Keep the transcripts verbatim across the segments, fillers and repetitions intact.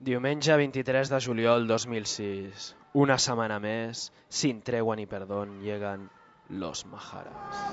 Diumenge vint-i-tres de juliol dos mil sis. Una semana més, sin tregua ni perdón, llegan los Maharas.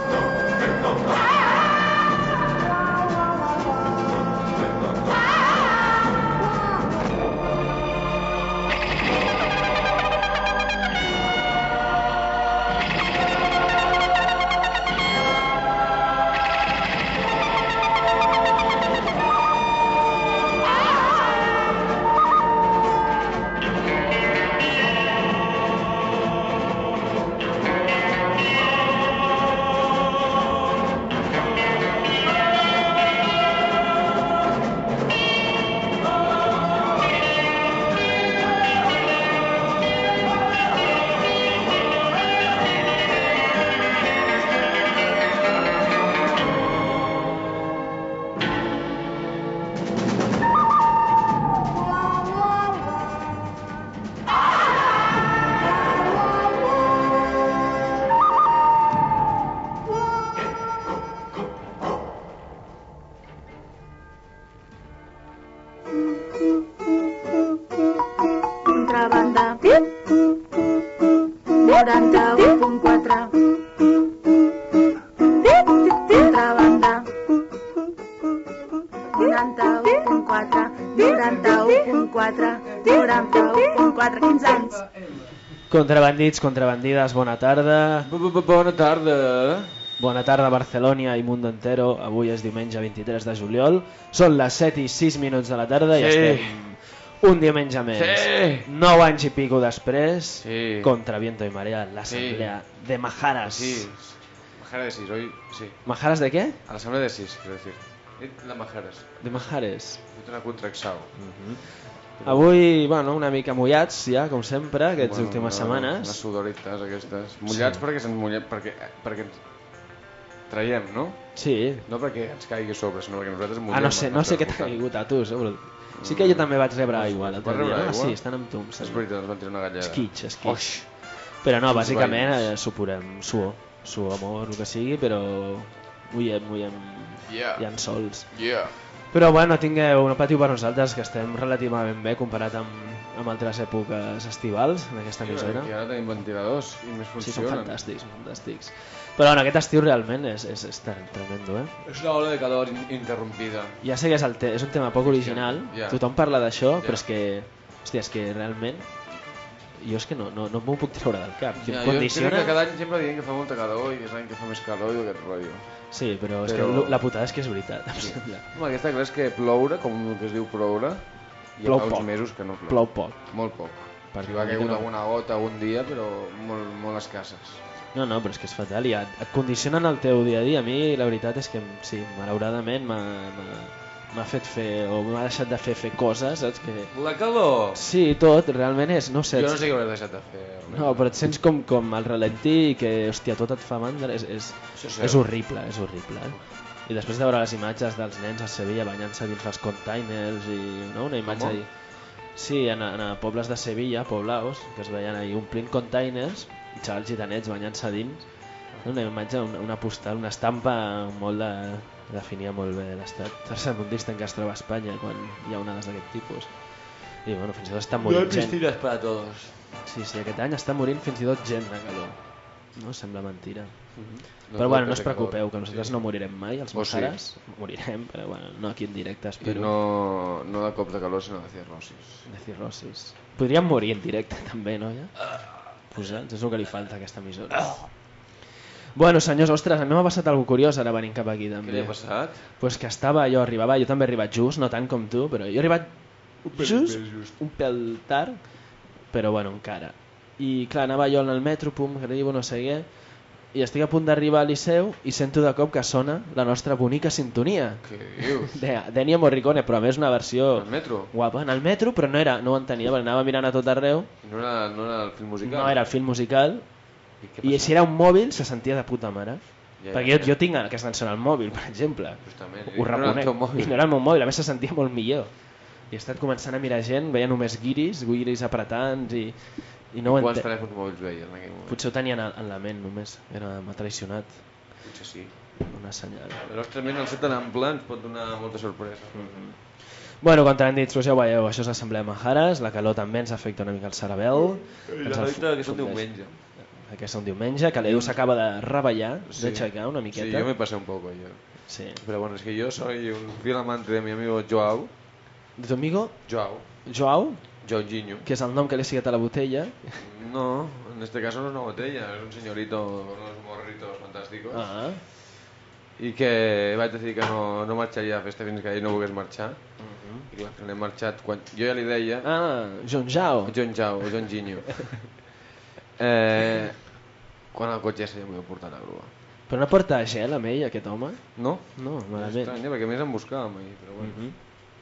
Contrabandits, contrabandides, bona tarda. Bona tarda. Bona tarda, Barcelona i mundo entero. Avui és diumenge vint-i-tres de juliol. Són les set i sis minuts de la tarda i sí. estem un diumenge més. Sí. Nou anys i pico després, sí. contra viento y marea, l'assemblea sí. de Maharas. Sí. Maharas de sis, oi? Sí. ¿Maharas de qué? A l'assemblea de sis, quiero decir. De Maharas. De Mahares. Fet una contracció. Uh -huh. Avui, bueno, una mica mullats ja, com sempre, aquestes bueno, últimes no, setmanes. Les sudorites aquestes. Mullats sí. perquè se'ns mullen, perquè, perquè ens traiem, no? Sí. No perquè ens caigui a sobre, sinó perquè nosaltres mullem. Ah, no sé, no sé què t'ha caigut a tu, segur. Sí que jo també vaig rebre aigua l'altre dia. Aigua? Ah, sí, estan amb tu. És veritat, ens van tirar una galleda. Esquitx, esquitx. Però no, bàsicament eh, suporem suor, suor, amor, el que sigui, però mullem, mullem, yeah. ja en sols. Yeah. Però bueno, tingueu, no patiu per nosaltres, que estem relativament bé comparat amb, amb altres èpoques estivals en aquesta emissora. I ara tenim ventiladors i més funcionen. Sí, són fantàstics, fantàstics. Però bueno, aquest estiu realment és, és, és tremendo, eh? És una ola de calor interrompida. Ja sé que és, el te és un tema poc original, yeah. tothom parla d'això, yeah. però és que, hòstia, és que realment jo és que no, no, no m'ho puc treure del cap. Yeah, condiciona... Jo crec que cada any sempre diem que fa molta calor i és l'any que fa més calor i aquest rotllo. Sí, però, però... és que la putada és que és veritat, em sí. sembla. Home, aquesta clar és que ploure, com que es diu ploure, hi ha plou fa uns poc. mesos que no plou. Plou poc. Molt poc. Per si va caigut no... alguna gota algun dia, però molt, molt escasses. No, no, però és que és fatal i et, et condicionen el teu dia a dia. A mi la veritat és que, sí, malauradament m'ha fet fer, o m'ha deixat de fer fer coses, saps? Que... La calor? Sí, tot, realment és, no sé. Jo no sé què hauré deixat de fer. No, però et sents com, com al ralentí i que, hòstia, tot et fa mandra, és, és, és horrible, és horrible, eh? I després de veure les imatges dels nens a Sevilla banyant-se dins els containers i no, una imatge ahí. Sí, en, en, en pobles de Sevilla, poblaos, que es veien ahí omplint containers i xavals gitanets banyant-se dins. Una imatge, una, una postal, una estampa molt de... definia molt bé l'estat tercermundista en què es troba a Espanya quan hi ha onades d'aquest tipus. I bueno, fins i tot està morint gent. No hi ha piscines per a tots. Sí, sí, aquest any està morint fins i tot gent de calor. No? Sembla mentira. Mm-hmm. Però no bueno, no us preocupeu, que nosaltres sí. no morirem mai, els Maharas. Sí. Morirem, però bueno, no aquí en directe, espero. I no, no de cops de calor, sinó de cirrosis. De cirrosis. Podríem morir en directe també, no? Ja? Posats, és el que li falta a aquesta emissora. Bueno, senyors, ostres, a mi m'ha passat alguna cosa curiós ara venint cap aquí també. Què li ha passat? Pues que estava, jo arribava, jo també he arribat just, no tant com tu, però jo he arribat un pèl, just, just, un pèl tard, però bueno, encara. I clar, anava jo en el metro, pum, arribo, no sé què, i estic a punt d'arribar al Liceu i sento de cop que sona la nostra bonica sintonia. Què dius? De d'Ennio Morricone, però a més una versió... En el metro? Guapa, en el metro, però no era, no ho entenia, perquè anava mirant a tot arreu. No era, no era el film musical? No era el film musical. I, I si era un mòbil se sentia de puta mare. Ja, perquè ja, jo, ja. jo tinc aquesta cançó al mòbil, per exemple. Justament. Ho reconec. No I no era el meu mòbil, a més se sentia molt millor. I he estat començant a mirar gent, veia només guiris, guiris apretants i... i no quants telèfons mòbils veien en aquell moment? Potser ho tenien en la ment només, era, m'ha traicionat. Potser sí. Una senyal. El nostre ment al ser tan ample ens pot donar molta sorpresa. Mm-hmm. Bueno, contra han dit, ja ho veieu, això és l'assemblea de Majares, la calor també ens afecta una mica el cerebel. I la nota que és un diumenge. Aquest és un diumenge, que l'Edu s'acaba de reballar, Sí. d'aixecar una miqueta. Sí, yo me pasé un poco ayer. Sí. Pero bueno, es que yo soy un fiel amante de mi amigo Joao. De tu amigo? Joao. Joao, Joaquinho. que és el nom que li he sigat a la botella. No, en este caso no es una botella, es un señorito con unos morritos fantásticos. Ah. I que vaig decidir que no, no marxaria a festa fins que ell no volgués marxar. Uh -huh. I clar, que n'hem marxat quan... Jo ja li deia... Ah, John Jao. John Jao, o John Ginyo. eh, quan el cotxe s'ha pogut portar a la grua. Però no porta gel amb ell, aquest home? No? No, malament. Estranya, perquè a més em buscàvem ahir, però bueno. Uh -huh.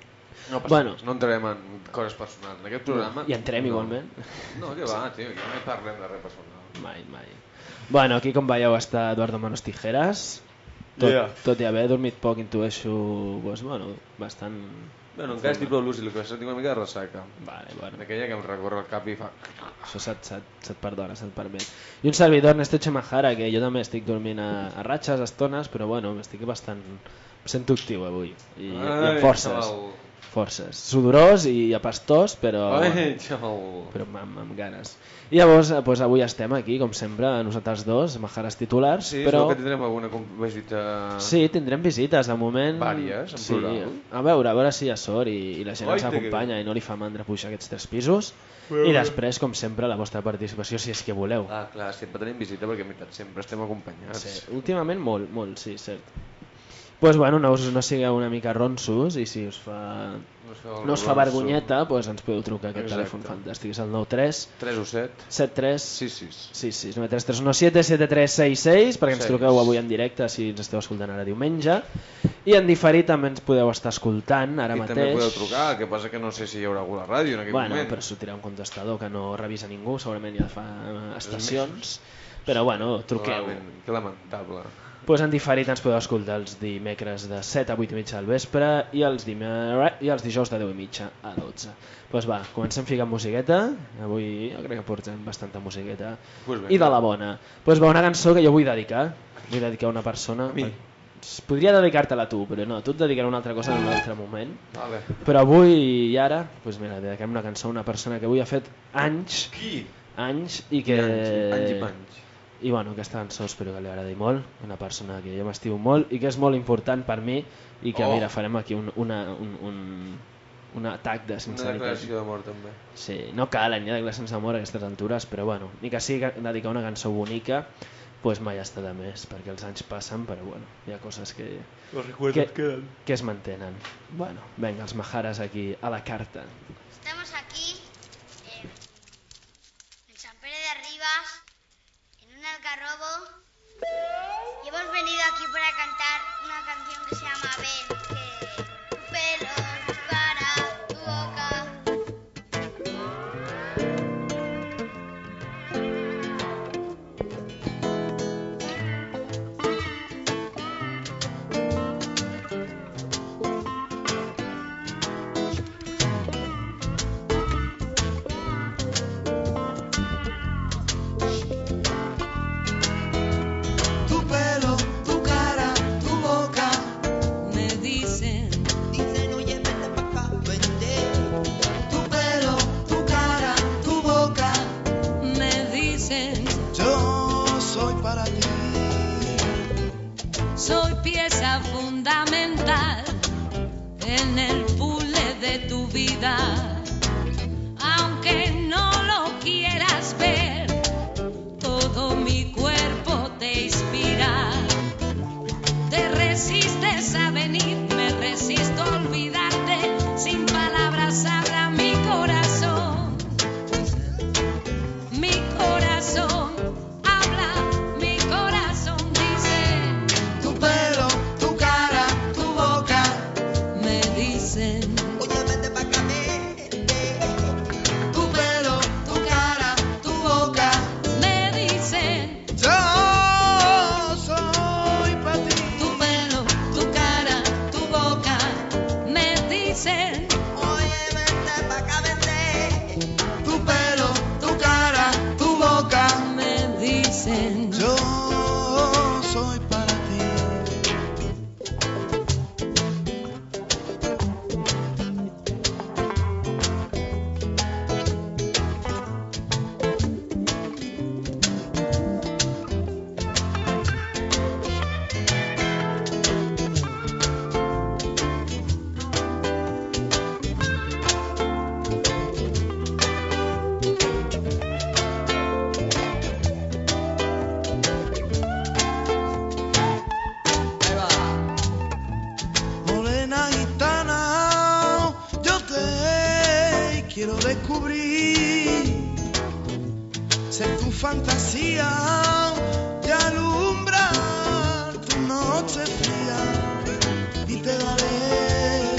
No passa Bueno. res, no entrarem en coses personals. En aquest programa... I entrem no. igualment. No, que va, tio, que no hi parlem de res personal. Mai, mai. Bueno, aquí com veieu està Eduardo Manos Tijeras. Tot, Yeah. tot i haver dormit poc, intueixo, pues, bueno, bastant... Bueno, encara estic prou lúcid, el que passa és que tinc una mica de ressaca. Vale, bueno, D'aquella que em recorre el cap i fa... això se't, se't, se't perdona, se't permet. I un servidor, Ernesto Chemajara, que jo també estic dormint a, a ratxes, a estones, però bueno, estic bastant... Em sento actiu avui, i, i amb forces. Xaval. Forces. Sudorós i apastós, però, Ai, xaval. però amb, amb ganes. I llavors, doncs, avui estem aquí, com sempre, nosaltres dos, Majares titulars, Sí, però... segur que tindrem alguna com- visita... Sí, tindrem visites, de moment... Vàries, en sí. plural. A veure, a veure si hi ha sort i, i la gent Oi, ens té que acompanya i no li fa mandra pujar aquests tres pisos. I després, com sempre, la vostra participació, si és que voleu. Ah, clar, sempre tenim visita perquè en veritat sempre estem acompanyats. Sí, últimament molt, molt, sí, cert. Doncs pues, bueno, no, us, no sigueu una mica ronsos i si us fa, No us feu no us fa ronso. vergonyeta, doncs ens podeu trucar a aquest Exacte. telèfon fantàstic. És el nou tres tres u set set tres sis sis. sis sis nou tres tres u set set tres seis sis perquè ens Seis. truqueu avui en directe si ens esteu escoltant ara diumenge. I en diferit també ens podeu estar escoltant ara I mateix. també podeu trucar, el que passa que no sé si hi haurà algú a la ràdio en aquell Bueno, moment. però sortirà un contestador que no revisa ningú, segurament ja fa eh, estacions. Però bueno, truqueu. Realment, que lamentable. Pues en diferit ens podeu escoltar els dimecres de set a vuit i mitja del vespre i els, dimer... i els dijous de deu i mitja a dotze. Pues va, comencem ficant musiqueta. Avui jo crec que portem bastanta musiqueta. Pues bé. I de la bona. Pues va, una cançó que jo vull dedicar. Vull dedicar a una persona. A mi? Podria dedicar-te-la a tu, però no, tu et dedicaré a una altra cosa en un altre moment. Vale. Però avui i ara, pues mira, dediquem una cançó a una persona que avui ha fet anys, Qui? anys i que... Anys, anys i panys. I bueno, aquesta cançó espero que li agradi molt, una persona que jo m'estimo molt i que és molt important per mi i que Oh. mira, farem aquí un, una, un, un, un atac de Una sinceritat. declaració d'amor també. Sí, no calen ja declaracions d'amor a aquestes altures, però bueno, ni que sigui dedicar una cançó bonica, pues mai està de més, perquè els anys passen, però bueno, hi ha coses que, Los recuerdos que, quedan. que es mantenen. Bueno, venga, els Majares aquí a la carta. Estamos aquí eh, en San Pere de Arribas, en un algarrobo, y hemos venido aquí para cantar una canción que se llama Ven, que tu pelo, tu cara, tu boca. Tu pelo, tu cara, tu boca. Me dicen, Dicen, oye, vente pa' acá, vente. Tu pelo, tu cara, tu boca. me dicen, Yo soy para ti. soy pieza fundamental en el puzzle de tu vida. Aunque no lo quieras ver, todo mi cuerpo te inspira. Te resistes a venir, me resisto a olvidarte. Sin palabras habla mi corazón. Mi corazón habla, mi corazón dice, Tu pelo, tu cara, tu boca. me dicen, Oye, vente pa' acá, vente. Tu pelo, tu cara, tu boca. me dicen, Yo soy para ti. tu pelo, tu cara, tu boca, me dicen, Oye, vente pa' acá, vente. Tu pelo, tu cara, tu boca. me dicen, Yo soy para ti. quiero descubrir, ser tu fantasía y alumbrar tu noche fría. Y te daré,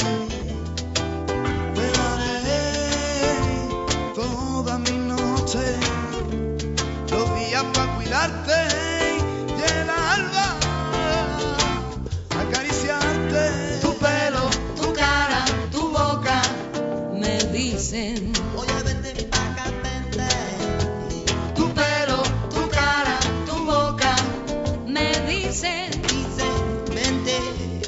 te daré toda mi noche, los días para cuidarte y el alba acariciarte. Tu pelo, tu cara, tu boca me dicen. Oye, vente pa' acá, vente. Tu pelo, tu cara, tu boca me dicen. Dice, vente.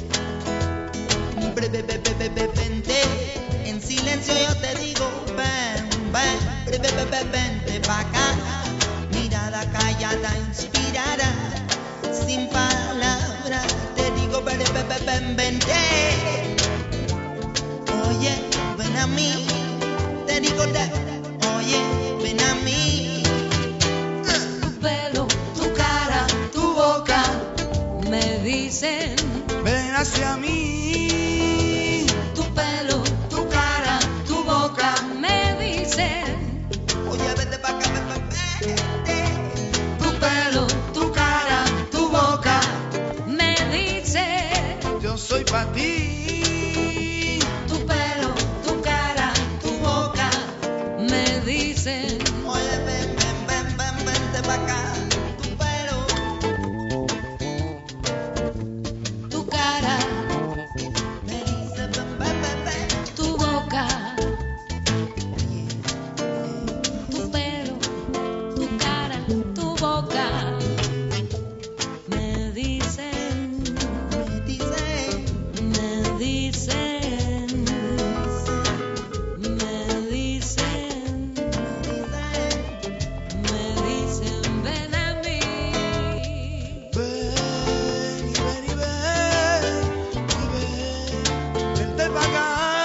Bre, be, be, be, be, be, vente. En silencio yo te digo, ven, ven. Bre, be, be, be, vente pa' acá. Mirada callada, inspirada, sin palabras. Te digo, bre, be, be, ven, vente. Oye, ven a mí. Te digo, te, oye, ven a mí. Tu pelo, tu cara, tu boca me dicen. Ven hacia mí. Tu pelo, tu cara, tu boca me dicen. Oye, vete pa' acá, vete, vete. Tu pelo, tu cara, tu boca me dicen. Yo soy pa' ti. Tu pelo, tu cara, tu boca me dicen. Oye, ven, ven, ven, ven, vente pa' acá. Tu pelo, Tu cara, me dice, ven, ven, ven, ven. tu boca. Tu pelo, tu cara, tu boca me dicen. Me dice, Me dicen. Me dicen. Me dicen, ven a mí. ven y ven y ven, y ven, vente pa' acá.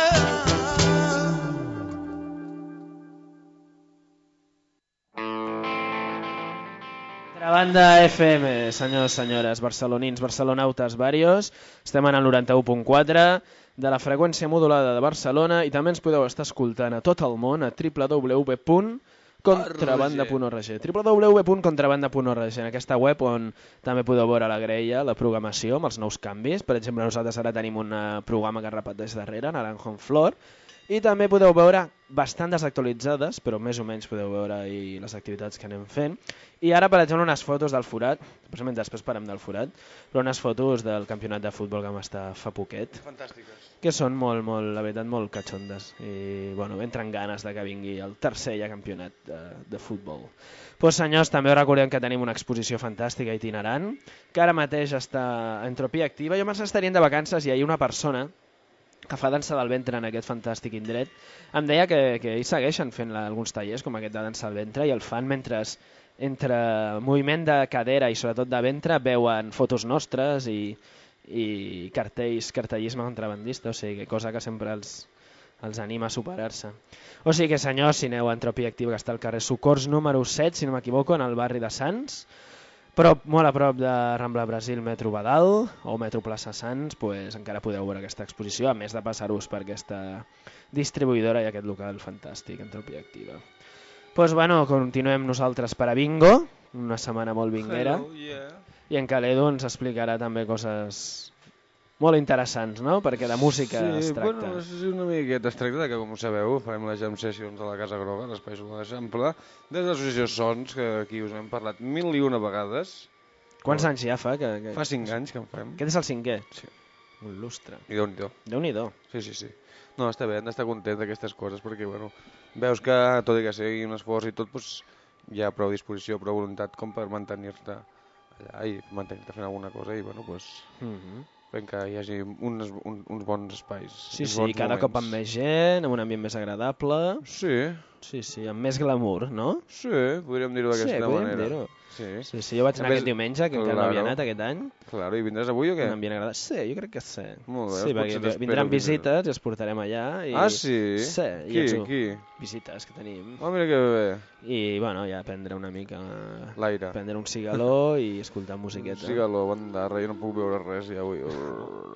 Contrabanda F M, senyors, senyores, barcelonins, barcelonautes, varios. Estem en el noranta-u punt quatre de la freqüència modulada de Barcelona i també ens podeu estar escoltant a tot el món a w w w punt contrabanda punt org. w w w punt contrabanda punt org. En aquesta web on també podeu veure la grella, la programació amb els nous canvis. Per exemple, nosaltres ara tenim un eh, programa que repeteix darrere, Naranjo en Flor, i també podeu veure bastant desactualitzades, però més o menys podeu veure i les activitats que anem fent. I ara, per exemple, unes fotos del forat, precisament després parlem del forat, però unes fotos del campionat de futbol que vam estar fa poquet, Fantàstiques. que són molt, molt, la veritat, molt catxondes. I, bueno, entren ganes de que vingui el tercer ja campionat de, de futbol. Pues, senyors, també us recordem que tenim una exposició fantàstica itinerant, que ara mateix està a Entropia Activa. Jo me'n estarien de vacances i hi ha una persona que fa dansa del ventre en aquest fantàstic indret. Em deia que, que ells segueixen fent la, alguns tallers com aquest de dansa del ventre i el fan mentre, entre moviment de cadera i sobretot de ventre veuen fotos nostres i, i cartells, cartellisme contrabandista, o sigui, cosa que sempre els, els anima a superar-se. O sigui que, senyors, si aneu a Entropia Activa, que està al carrer Socors número set, si no m'equivoco, en el barri de Sants, però molt a prop de Rambla Brasil, Metro Badal o Metro Plaça Sants, pues, encara podeu veure aquesta exposició, a més de passar-vos per aquesta distribuïdora i aquest local fantàstic, Entropia Activa. Pues, bueno, continuem nosaltres per a Bingo, una setmana molt vinguera, Hello, yeah. i en Caledo ens explicarà també coses molt interessants, no? Perquè de música sí, es tracta. Bueno, és una miqueta, es tracta que, com sabeu, farem les jam sessions a la Casa Groga, a l'Espai Solar d'Eixample, des de l'associació Sons, que aquí us hem parlat mil i una vegades. Quants anys ja fa? Que, que... Fa cinc anys que en fem. Aquest és el cinquè? Sí. Un lustre. I Déu-n'hi-do. Déu-n'hi-do. Sí, sí, sí. No, està bé, hem d'estar content d'aquestes coses, perquè, bueno, veus que tot i que sigui un esforç i tot, doncs, hi ha prou disposició, prou voluntat com per mantenir-te allà i mantenir-te fent alguna cosa i, bueno, doncs... Mhm. fent que hi hagi uns, un, uns bons espais. Sí, uns sí, bons cada moments. cop amb més gent, amb un ambient més agradable. Sí, Sí, sí, amb més glamour, no? sí, podríem dir-ho d'aquesta Sí, podríem manera. dir-ho. Sí, Sí, sí, jo vaig anar A més, aquest diumenge, que encara no claro. havia anat aquest any. Claro, i vindràs avui o què? Un ambient agradable. Sí, jo crec que sí. Molt bé, Sí, doncs perquè potser t'espero vindran vindre. visites i els portarem allà. I... Ah, sí? Sí, i Qui, ens ho- qui? Visites que tenim. Oh, mira que bé. I, bueno, ja prendre una mica... L'aire. Prendre un cigaló i escoltar musiqueta. Siga-lo, bandarra, jo no puc veure res ja avui.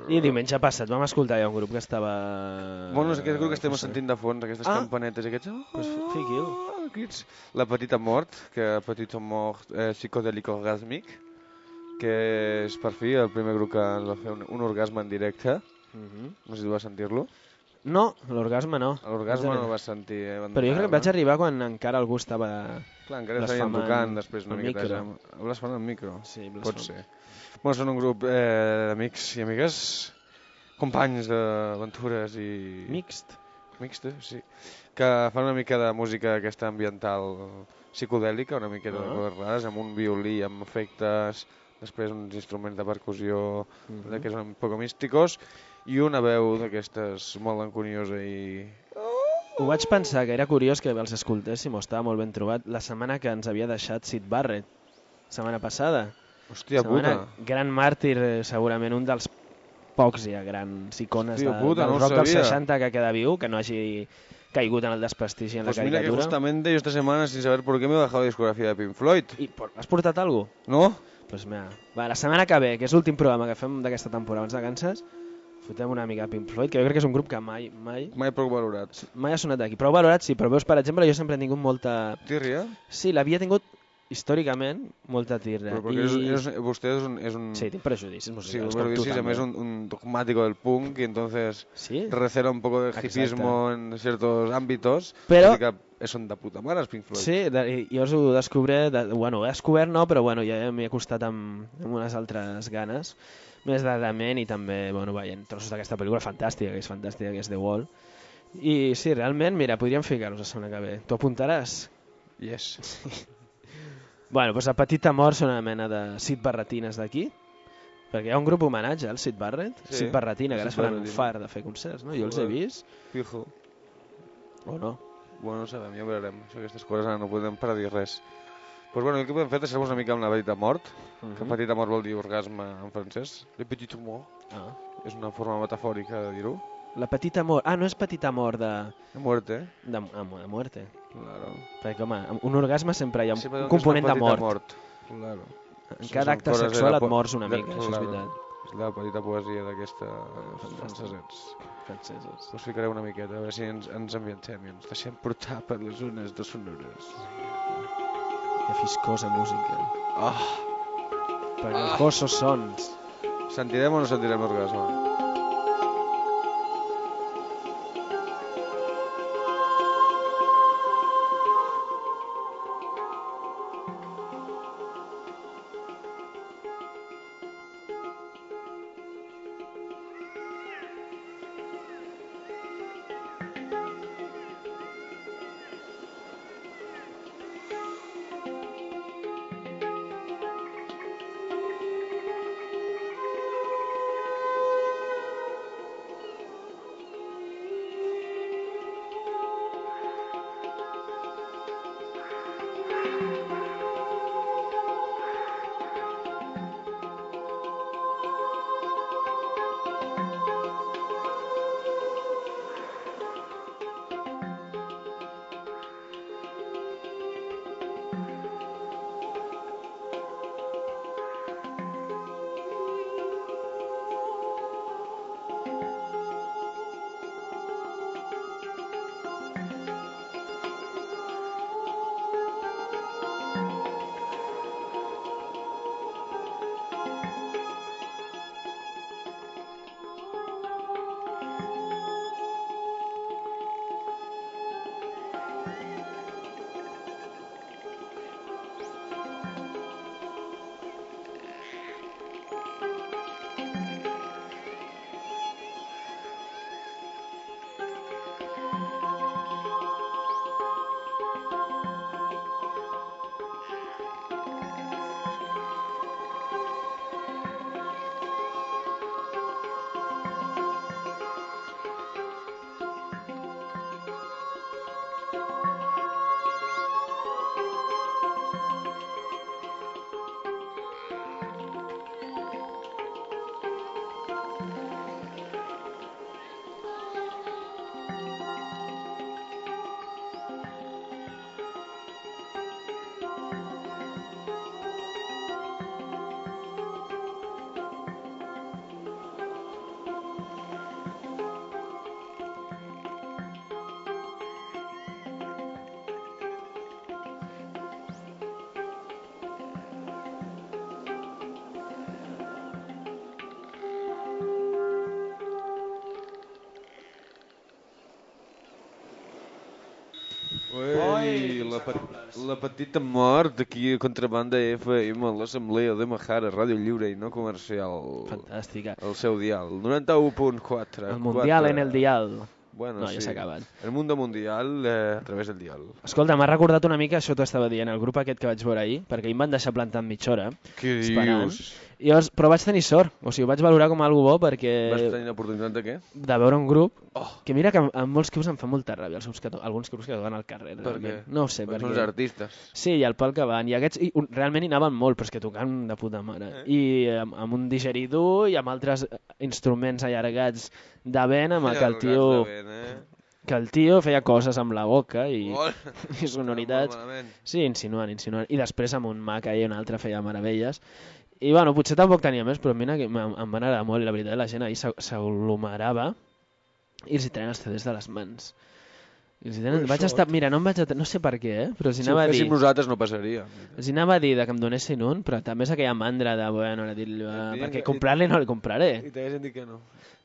I diumenge passat vam escoltar ja un grup que estava... Bueno, és aquest grup que estem no sé. sentint de fons, aquestes Ah. campanetes i aquests... Pues fiqui'l. Aquests... La Petita Mort, que Petita Mort eh, psicodèlic orgàsmic, que és per fi el primer grup que ens va fer un, un orgasme en directe. Mhm. No sé si tu vas sentir-lo. No, l'orgasme no. L'orgasme no el vas sentir. Eh, Però jo crec que vaig arribar quan encara algú estava... Clar, encara estaven blasfemant tocant després una al miqueta. micro. Blasfemant al micro. Sí, Pot blasfem. ser. Bueno, són un grup eh, d'amics i amigues, companys d'aventures i... Mixt. Mixte, sí. Que fan una mica de música aquesta ambiental psicodèlica, una miqueta Ah. de coses rares, amb un violí, amb efectes, després uns instruments de percussió Mhm. d'aquests un poc místicos, i una veu d'aquestes molt enconiosa i... Ho vaig pensar, que era curiós que els escoltéssim, ho estava molt ben trobat, la setmana que ens havia deixat Syd Barrett, setmana passada. Hòstia setmana, puta! gran màrtir, eh, segurament un dels pocs ja grans icones Hòstia de, puta, del no ho rock dels sabia. seixanta que queda viu, que no hagi caigut en el desprestigi en Pues la mira que caricatura. justamente yo esta semana, sin saber por qué, me he bajado la discografía de Pink Floyd. I por- has portat alguna cosa? ¿No? Pues mira, va, la setmana que ve, que és l'últim programa que fem d'aquesta temporada abans de Kansas, fotem una mica Pink Floyd, que jo crec que és un grup que mai mai, Mai prou valorat. mai ha sonat aquí. Prou valorat, sí, però veus, per exemple, jo sempre he tingut molta... Tírria? Sí, l'havia tingut històricament molta tirra. Però perquè I... és, és, vostè és un... És un... Sí, tinc prejudicis Sí, musicals, pero com tu sí, també. es un, un dogmático del punk y entonces Sí? recela un poco de Exacte. hipismo en ciertos ámbitos. Però- Però... que són de puta mare els Pink Floyd. Sí, de, i jo us ho descobré, de, bueno, ho he descobert no, però bueno, ja m'hi he acostat amb, amb unes altres ganes, més de dement i també, bueno, veient trossos d'aquesta pel·lícula fantàstica, que és fantàstica, que és The Wall. I sí, realment, mira, podríem ficar-nos la setmana que ve. Tu apuntaràs? Yes. Bueno, doncs la Petita Mort són una mena de Syd Barretines d'aquí, perquè hi ha un grup homenatge al Syd Barrett, Sí, Syd Barretina, que ara es Syd faran un Barrettina. far de fer concerts, no? Jo els he Joder. vist, Fijo. o no? Bueno, no sabem, ja ho veurem. Això, aquestes coses ara no podem parar de dir res. Pues bueno, el que podem fer és deixar-vos una mica amb la petita mort, Uh que petita mort vol dir orgasme en francès. Le petit mort ah. és una forma metafòrica de dir-ho. La Petita Mort, ah, no és Petita Mort de, De muerte. de, de muerte. Claro. Perquè, home, amb un orgasme sempre hi ha un, Sempre un que és una component de petita mort. mort. Claro. En Sí, cada són acte coses de sexual la et po- mors una de- mica, això és claro. veritat. És la petita poesia d'aquesta Fantàstic. francesets. Franceses. Us ficaré una miqueta, a veure si ens, ens ambientem i ens deixem portar per les zones de sonores. Que fiscosa música. Ah! Pegajosos sons. Sentirem o no sentirem l'orgasme? Ui, la, pe la petita mort aquí a Contrabanda F M, l'Assemblea de Mahara, Ràdio Lliure i no comercial. Fantàstica. El seu dial, noranta-u punt quatre. El mundial en el dial. Bueno, no, ja sí. s'ha acabat. El mundo mundial eh, a través del dial. Escolta, m'ha recordat una mica, això t'ho estava dient, el grup aquest que vaig veure ahir, perquè em van deixar plantant mitja hora. Què esperant. dius? I llavors, però vaig tenir sort, o sigui, ho vaig valorar com algo bo perquè... Vas tenir l'oportunitat de què? De veure un grup, oh. que mira que en, en molts clubs em fa molta ràbia, els grups que alguns grups que toquen al carrer. Per què? No ho sé, perquè... perquè... Són uns artistes. Sí, i el pal que van, i aquests i, un, realment hi anaven molt, però és que tocaven de puta mare. Eh? I amb, amb un digeridor i amb altres instruments allargats de vent, amb el que el tio... Vent, eh? que el tio feia coses amb la boca i, oh. i sonoritats. Sí, insinuant, insinuant. I després amb un Mac i un altre feia meravelles. I bueno, potser tampoc tenia més, però mira que em van agradar molt i la veritat la gent ahir s'aglomerava i els hi treien els C Ds de les mans. I els hi treien... Vaig estar... Mira, no em vaig... No sé per què, eh? Però els hi anava a dir... Si ho féssim nosaltres no passaria. Els hi anava a dir que em donessin un, però també és aquella mandra de, bueno, ara dir-li... Perquè comprar-li no li compraré. I t'haguessin dit que no.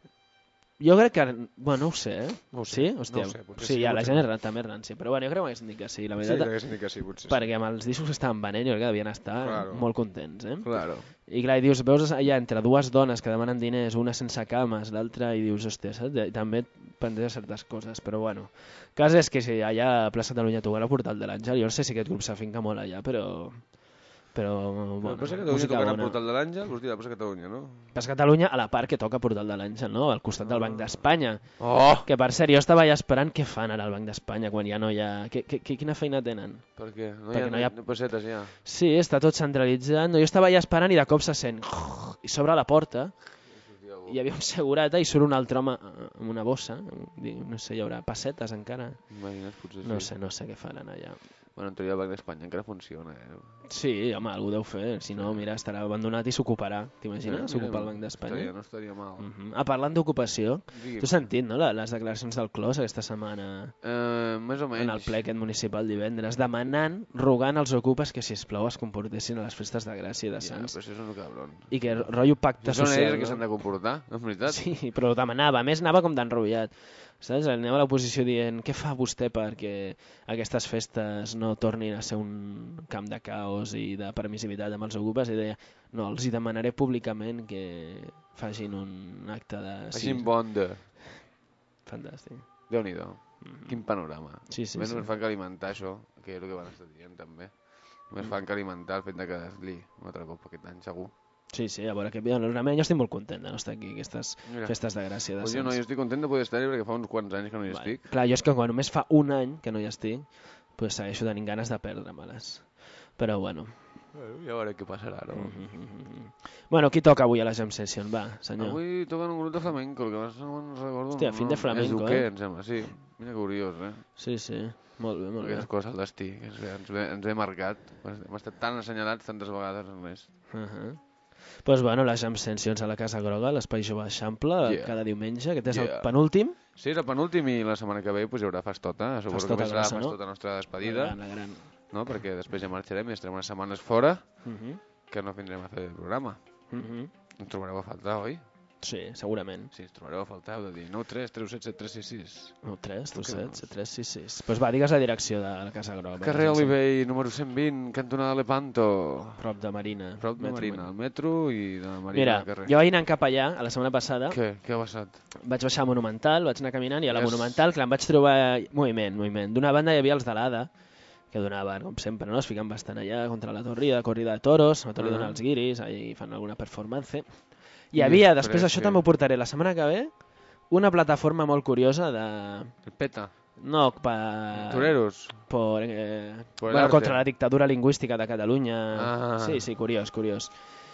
Jo crec que... Bueno, no ho sé, eh? No ho sé, sí? Hòstia, no ho sé. Potser sí, sí, ja, la gent no. és també ranci. Però bueno, jo crec que m'haguessin dit que sí, la veritat. Sí, t'haguessin dit que sí, potser. Perquè amb els discos que estaven venent jo crec que devien estar claro. molt contents, eh? Claro. I clar, i dius, veus allà entre dues dones que demanen diners, una sense cames, l'altra, i dius, hòstia, saps? I també pendents certes coses, però bueno. El cas és que si allà a Plaça Catalunya tocar el Portal de l'Àngel, jo no sé si aquest grup s'afinca molt allà, però... però, bueno, Plaça Catalunya tocarà Portal de l'Àngel, vols dir la Plaça Catalunya, no? Plaça Catalunya a la part que toca Portal de l'Àngel, no? Al costat del Banc d'Espanya. Oh! Que per cert, jo estava allà esperant què fan ara al Banc d'Espanya quan ja no hi ha... Que, que, que, quina feina tenen? Per què? No Perquè hi ha, no hi ha... pessetes ja. Sí, està tot centralitzat. No, jo estava allà esperant i de cop se sent... I s'obre la porta i hi havia un segurata i surt un altre home amb una bossa. No sé, hi haurà pessetes encara. Imagina't, potser sí. No sé, no sé què faran allà. Bueno, en teoria el Banc d'Espanya encara funciona, eh? Sí, home, algú deu fer. Si no, mira, estarà abandonat i s'ocuparà. T'imagines? Sí, S'ocupa el Banc d'Espanya. Estaria, no estaria mal. Uh -huh. Ah, parlant d'ocupació, tu has sentit, no?, les declaracions del Clos aquesta setmana? Uh, més o menys. En el ple aquest municipal divendres, demanant, rogant als ocupes que, sisplau, es comportessin a les festes de Gràcia i de Sants. Ja, però això és un cabrón. I que rotllo pacte social. Són ells no? que s'han de comportar, en veritat. Sí, però ho demanava. A més, anava com d'enrotllat. Saps? Anava a l'oposició dient què fa vostè perquè aquestes festes no tornin a ser un camp de caos i de permissivitat amb els ocupes, i deia, no, els hi demanaré públicament que facin un acte de... Facin sí. bonda. Fantàstic. Déu-n'hi-do. Mm -hmm. Quin panorama. Sí, sí, Més sí. només fan que alimentar això, que és el que van estar dient també. Només mm. fan que alimentar el fet de quedar-li un altre cop aquest any, segur. Sí, sí, a veure, que, realment jo estic molt content de no estar aquí, aquestes Mira, festes de Gràcia. De pues jo no, jo estic content de poder estar-hi perquè fa uns quants anys que no hi vale. estic. Clar, jo és que quan només fa un any que no hi estic, pues segueixo tenint ganes de perdre-me-les. Però bueno. Bueno, ja veurem què passarà, no? Mm -hmm. Bueno, qui toca avui a la Jam Session? Va, senyor. Avui toquen un grup de flamenco, el que més no recordo... Hòstia, fin de flamenco, és Duquer, eh? em sembla, sí. Mira que curiós, eh? Sí, sí. Molt bé, molt bé. Aquestes coses al destí, que ens ve, ens ve, ens ve marcat. Hem estat tan assenyalats tantes vegades en més. Uh -huh. Pues bueno, les Jam Sessions a la Casa Groga, l'Espai Jove Eixample, yeah. cada diumenge. Aquest és yeah. el penúltim. Sí, és el penúltim i la setmana que ve pues, hi haurà Festota. Suposo Festota que serà grossa, Festota no? nostra despedida. La gran, la gran. No? Perquè després ja marxarem i estarem unes setmanes fora, uh -huh. que no vindrem a fer el programa. Uh -huh. Ens trobareu a faltar, oi? Sí, segurament. Sí, ens trobareu a faltar, heu de dir nou tres tres set set tres sis sis. nou tres tres set set tres sis sis. Doncs pues va, digues la direcció de la Casa Groga. Carrer Olivell, número cent vint, cantonada Lepanto. Prop de Marina. Prop de metro, Marina, al metro i de Marina Mira, al carrer. jo vaig anar cap allà, a la setmana passada. Què? Què ha passat? Vaig baixar a Monumental, vaig anar caminant i a la Yes. Monumental, clar, em vaig trobar moviment, moviment. D'una banda hi havia els de l'Ada, que donaven, com sempre, no? Es fiquen bastant allà contra la corrida, corrida de toros, a tot li donen els guiris, ahí fan alguna performance. Hi havia, després això també ho portaré la setmana que ve, una plataforma molt curiosa de... El PETA. No, per... Toreros. Por, eh... Por bueno, contra la dictadura lingüística de Catalunya. Ah. Sí, sí, curiós, curiós.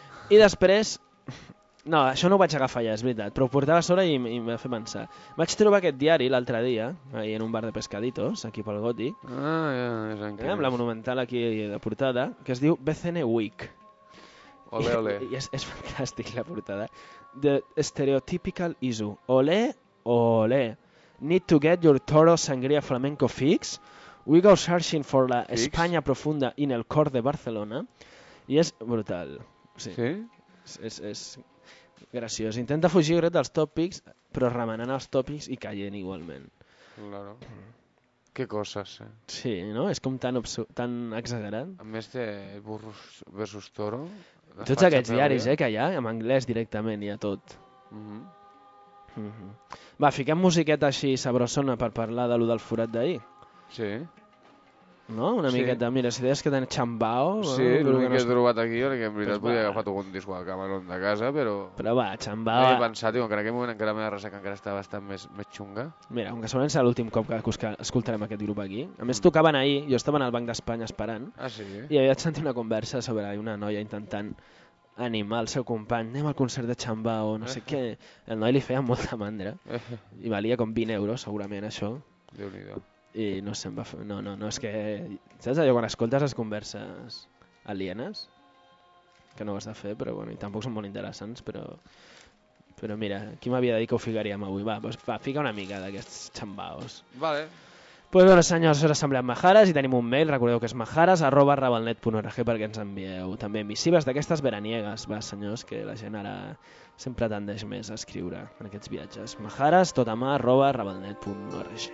I després... No, això no ho vaig agafar ja, és veritat, però ho portava a sobre i, i em va fer pensar. Vaig trobar aquest diari l'altre dia, ahí en un bar de pescaditos, aquí pel Gòtic, ah, ja, ja eh, amb la Monumental aquí de portada, que es diu B C N Week. Ole, ole. I, i és, és fantàstic la portada. The Stereotypical Issue. Ole, ole. Need to get your toro sangria flamenco fix? We go searching for la fix? España profunda in el cor de Barcelona. I és brutal. Sí? Sí? És, és, és graciós. Intenta fugir dels tòpics, però remenant els tòpics i caient igualment. Claro. Que coses, eh? Sí, no? És com tan, tan exagerat. A més té Burros versus Toro. Tots aquests diaris, eh, que hi ha, en anglès directament hi ha tot. Uh -huh. Uh -huh. Va, fiquem musiqueta així sabrosona per parlar de lo del forat d'ahir. Sí. No? Una sí. miqueta, mira, si deies que tenen Chambao... Sí, no? l'únic que he no... trobat aquí, perquè en veritat pues podia va. haver agafat algun disco al Cameron de casa, però... Però va, Chambao... No he pensat, diu, que en aquell moment encara la meva ressaca encara estava bastant més, més xunga. Mira, com que segurament serà l'últim cop que escoltarem aquest grup aquí. A més, tocaven ahir, jo estava al Banc d'Espanya esperant, ah, sí? i havia sentit una conversa sobre una noia intentant animar el seu company, anem al concert de Chambao, no sé què. El noi li feia molta mandra, i valia com vint euros, segurament, això. Déu-n'hi-do. I no sé, em va fer... no, no, no, és que... Saps allò quan escoltes les converses alienes? Que no ho has de fer, però bueno, i tampoc són molt interessants, però... Però mira, qui m'havia de dir que ho ficaríem avui? Va, doncs va, fica una mica d'aquests Chambaos. Vale. Pues bueno, senyors, us ha semblat Majares i tenim un mail, recordeu que és majares arroba rabalnet punt org perquè ens envieu també missives d'aquestes veraniegues. Va, senyors, que la gent ara sempre tendeix més a escriure en aquests viatges. Majares, tot a mà, arroba rabalnet punt org.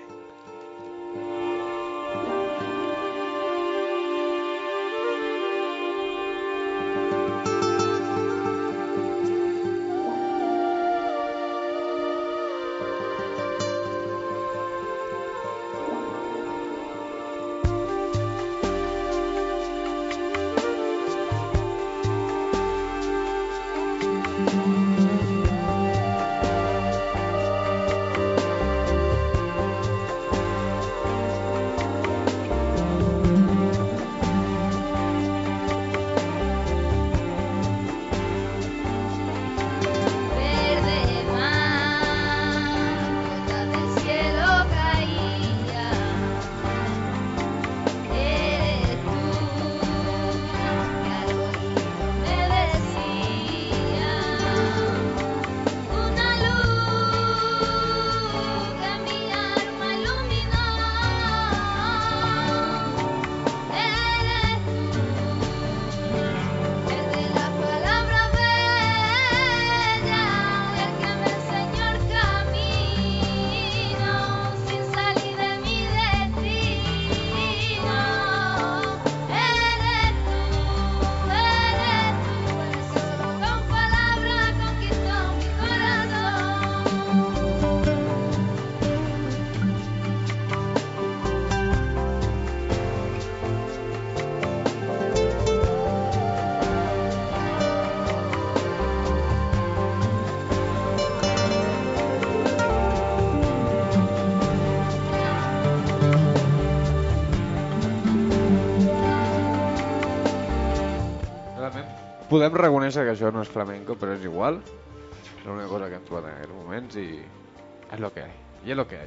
Podem reconèixer que això no és flamenco, però és igual. És l'única cosa que hem trobat en aquests moments i és lo que hay. I és lo que hay.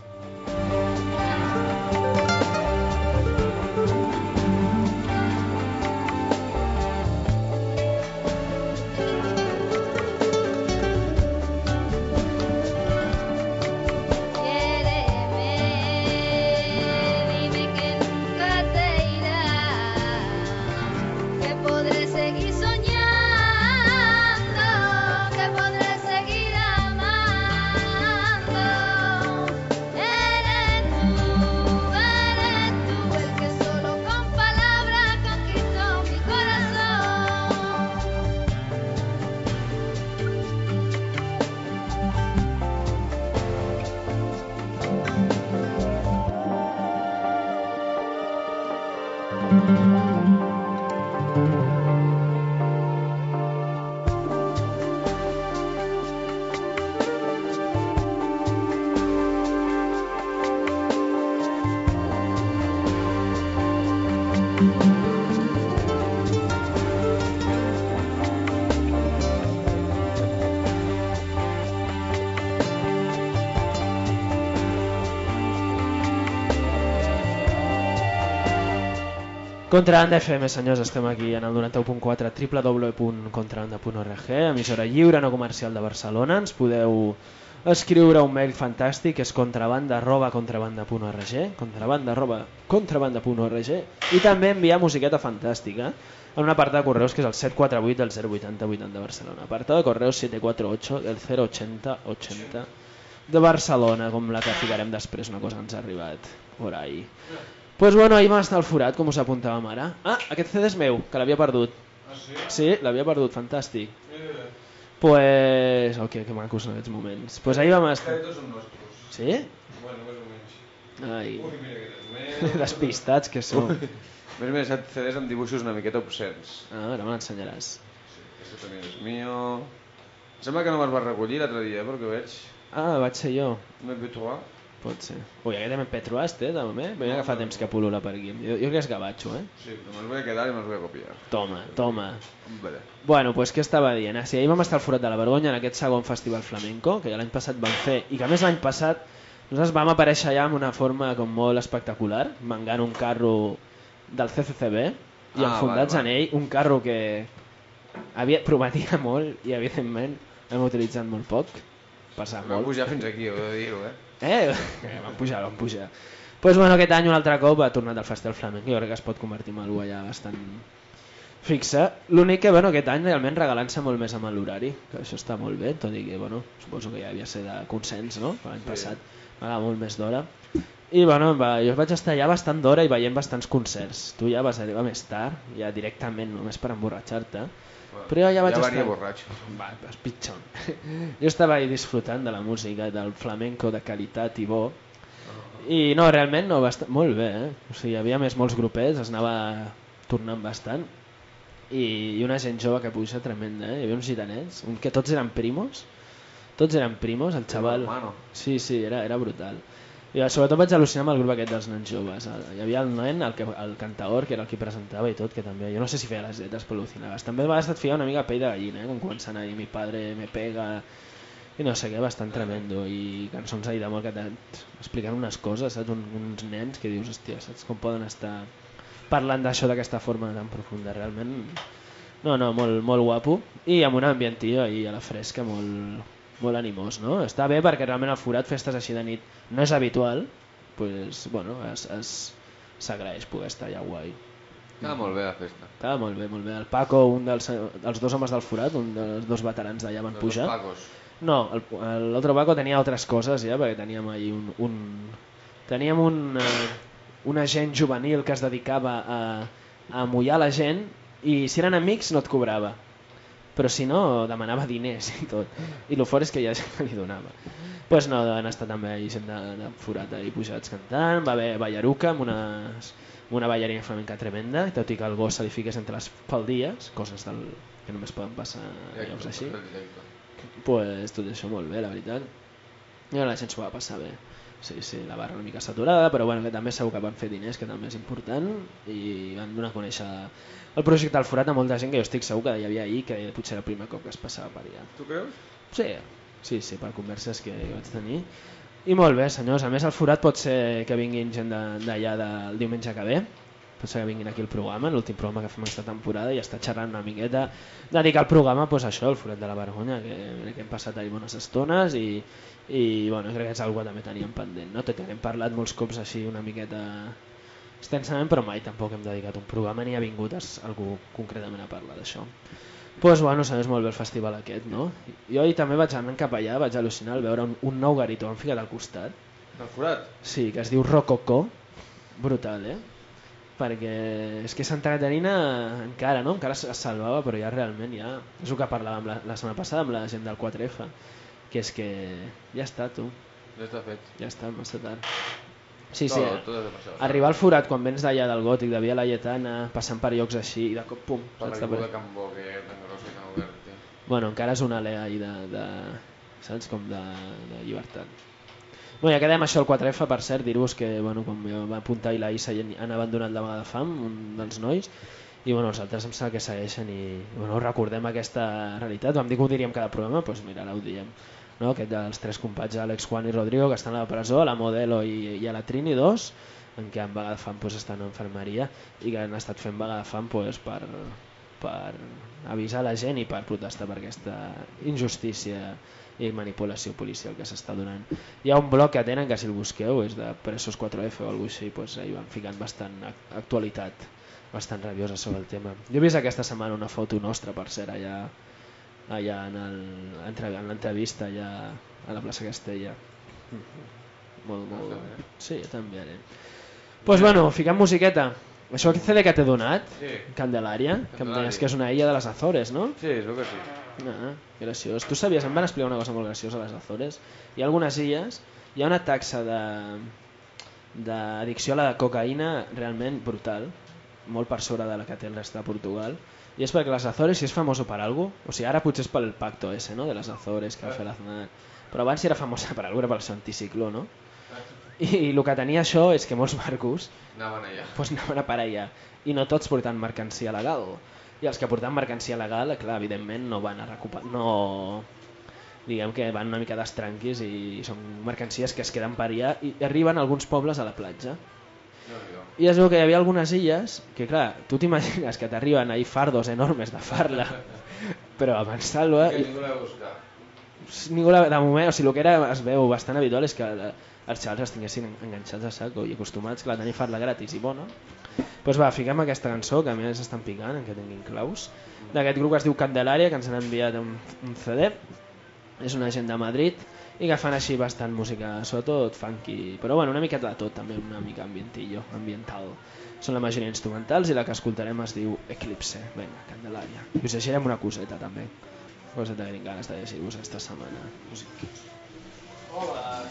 Contrabanda F M, senyors, estem aquí en el noranta-u punt quatre, w w w punt contrabanda punt org, emissora lliure no comercial de Barcelona. Ens podeu escriure un mail fantàstic, és contrabanda arroba contrabanda punt org, contrabanda arroba contrabanda punt org, i també enviar musiqueta fantàstica en un apartat de correus que és el set quatre vuit del zero vuitanta vuitanta Barcelona, apartat de correus set quatre ocho del zero ochenta ochenta de Barcelona, com la que ficarem després, una cosa que ens ha arribat por ahí. Pues bueno, ahir vam estar al Forat, com us apuntàvem ara. Ah, aquest C D és meu, que l'havia perdut. Ah, sí? Sí, l'havia perdut, fantàstic. Eh, Pues... Oh, que, que macos en aquests moments. Pues ahir vam estar... Aquests són nostres. Sí? Bueno, més o menys. Ai, Ui, mira que és meu. despistats que som. Més o menys set C Ds amb dibuixos una miqueta obscens. Ah, ara me l'ensenyaràs. Sí, aquest també és mío. Em sembla que no me'ls vas recollir l'altre dia, però que veig. Ah, vaig ser jo. No et vull trobar. Pot ser. Ui, aquest M P tres té, també? Mira que fa temps que pul·lula per aquí. Jo, jo crec que és gavatxo, eh? Sí, però me'ls voy a quedar i me'ls voy a copiar. Toma, toma. Hombre. Bueno, pues què estava dient? Ah, sí, ahir vam estar al Forat de la Vergonya en aquest segon festival flamenco, que ja l'any passat vam fer, i que a més l'any passat nosaltres vam aparèixer ja amb una forma com molt espectacular, mangant un carro del C C C B i Ah, enfundats vale, vale. en ell, un carro que havia prometia molt i evidentment hem utilitzat molt poc, passar Vam molt. pujar fins aquí, heu de dir-ho, eh? Eh, eh, vam pujar, vam pujar. Pues bueno, aquest any un altre cop ha tornat al Festival Flamenc, jo crec que es pot convertir en algú allà bastant fixe. L'únic que, bueno, aquest any realment regalant-se molt més amb l'horari, que això està molt bé, tot i que, bueno, suposo que ja havia ser de consens, no? L'any Sí. passat m'agrada molt més d'hora. I bueno, va, jo vaig estar allà bastant d'hora i veient bastants concerts. Tu ja vas arribar més tard, ja directament, només per emborratxar-te. Però jo ja vaig ja estar... venia borratxo. Va, és pitjor. Jo estava ahí disfrutant de la música, del flamenco de qualitat i bo. I no, realment no, va estar molt bé, eh? O sigui, hi havia més molts grupets, es anava tornant bastant. I, i una gent jove que puja tremenda, eh? Hi havia uns gitanets, un que tots eren primos. Tots eren primos, el xaval... hermano. Sí, sí, era, era brutal. I sobretot vaig al·lucinar amb el grup aquest dels nens joves. Hi havia el nen, el, que, el cantaor, que era el que presentava i tot, que també, jo no sé si feia les lletres, però al·lucinaves. També a vegades et feia una mica pell de gallina, eh? Com començant a dir mi padre me pega... I no sé què, bastant tremendo. I cançons ahí d'amor que t'expliquen unes coses, saps? Un, uns nens que dius, hòstia, saps com poden estar parlant d'això d'aquesta forma tan profunda, realment... No, no, molt, molt guapo. I amb un ambientillo ahí a la fresca molt... molt animós, no? Està bé perquè realment el Forat, festes així de nit, no és habitual, pues, bueno, s'agraeix poder estar allà guai. Estava molt bé la festa. Estava molt bé, molt bé. El Paco, un dels, dels dos homes del Forat, un dels dos veterans d'allà van Els pujar. dos Pacos. No, l'altre Paco tenia altres coses ja, perquè teníem ahí un... un teníem un, uh, un agent juvenil que es dedicava a, a mullar la gent i si eren amics no et cobrava. Però si no, demanava diners i tot. I el fort és que hi ha gent que li donava. Doncs pues no, van estar també gent de, de Forat ahí pujats cantant, va haver ballaruca amb una, amb una ballarina flamenca tremenda, tot i que el gos se li fiqués entre les faldilles, coses del, que només poden passar a llocs així. Pues tot això molt bé, la veritat. I la gent s'ho va passar bé. Sí, sí, la barra una mica saturada, però bueno, que també segur que van fer diners, que també és important, i van donar a conèixer el projecte del Forat a molta gent que jo estic segur que hi havia ahir, que potser era el primer cop que es passava per allà. Tu creus? Sí, sí, sí, per converses que vaig tenir. I molt bé, senyors, a més el Forat pot ser que vinguin gent d'allà del diumenge que ve, pot ser que vinguin aquí al programa, l'últim programa que fem aquesta temporada, i està xerrant una miqueta, dedicar el programa pues, a això, el Forat de la Vergonya, que, que hem passat ahir bones estones i, i bueno, crec que és algo que també teníem pendent, no? Tot i que hem parlat molts cops així una miqueta extensament, però mai tampoc hem dedicat un programa ni ha vingut algú concretament a parlar d'això. Doncs pues, bueno, sabés molt bé el festival aquest, no? Jo ahir també vaig anar cap allà, vaig al·lucinar al veure un, un nou garitó han ficat al costat. Del Forat? Sí, que es diu Rococó, brutal, eh? Perquè és que Santa Caterina encara, no? Encara es salvava, però ja realment ja... És el que parlàvem la, la setmana passada amb la gent del quatre F, que és que ja està, tu. Ja està fet. Ja està, massa tard. Sí, sí, Tot, tot has de passar. arribar al Forat quan vens d'allà del Gòtic, de Via Laietana, passant per llocs així i de cop, pum, Per saps? l'aigua de Can Bo, que ja tan gros que tan obert. Ja. Bueno, encara és una alea ahí de, de, saps, com de, de llibertat. Bueno, ja quedem això al quatre F, per cert, dir-vos que, bueno, com jo va apuntar i la Issa han abandonat la vaga de fam, un dels nois, i bueno, els altres em sembla que segueixen i bueno, recordem aquesta realitat. Vam dir que ho diríem cada programa, doncs mira, ara ho diem. No? Aquest dels tres companys, Àlex, Juan i Rodrigo, que estan a la presó, a la Modelo i, i a la Trini dos, en què en vaga de fam pues, estan en infermeria i que han estat fent vaga de fam pues, per, per avisar la gent i per protestar per aquesta injustícia i manipulació policial que s'està donant. Hi ha un blog que tenen que si el busqueu és de Presos quatre F o alguna cosa així, pues, hi van ficant bastant actualitat, bastant rabiosa sobre el tema. Jo he vist aquesta setmana una foto nostra, per cert, allà allà en l'entrevista allà a la plaça Castella, Molt, molt... Sí, també. Doncs pues bueno, ficant musiqueta. Això que C D que t'he donat, Sí. Candelaria, que em Candelaria. deies que és una illa de les Azores, no? Sí, es veu que sí. Ah, graciós. Tu sabies, em van explicar una cosa molt graciosa a les Azores. Hi ha algunes illes, hi ha una taxa de d'addicció a la cocaïna realment brutal, molt per sobre de la que té el reste de Portugal, i és perquè les Azores, si és famoso per alguna cosa, o sigui, ara potser és pel pacto ese, no?, de les Azores que va fer l'Aznar, però abans si era famosa per alguna cosa, per el seu anticicló, no? I, i el que tenia això és que molts barcos Anaven allà. pues, anaven a parar allà, i no tots portant mercancia legal, i els que portaven mercancia legal, clar, evidentment no van a recuperar, no... diguem que van una mica d'estranquis i són mercancies que es queden per allà i arriben a alguns pobles a la platja. I es veu que hi havia algunes illes que, clar, tu t'imagines que t'arriben ahí fardos enormes de farla, però a Mansalva... Que ningú l'ha de buscar. Ningú la, de moment, o sigui, el que era, es veu bastant habitual és que els xavals es tinguessin enganxats a saco i acostumats que la tenir farla gratis i bona. Doncs pues va, fiquem aquesta cançó, que a més estan picant, en què tinguin claus, d'aquest grup que es diu Candelaria, que ens han enviat un, un C D, és una gent de Madrid, i que fan així bastant música, sobretot funky, però bueno, una miqueta de tot, també una mica ambientillo, ambiental. Són la majoria instrumentals i la que escoltarem es diu Eclipse. Vinga, Candelaria. I us llegirem una coseta també. Coseta que tinc ganes de llegir-vos aquesta setmana. Hola!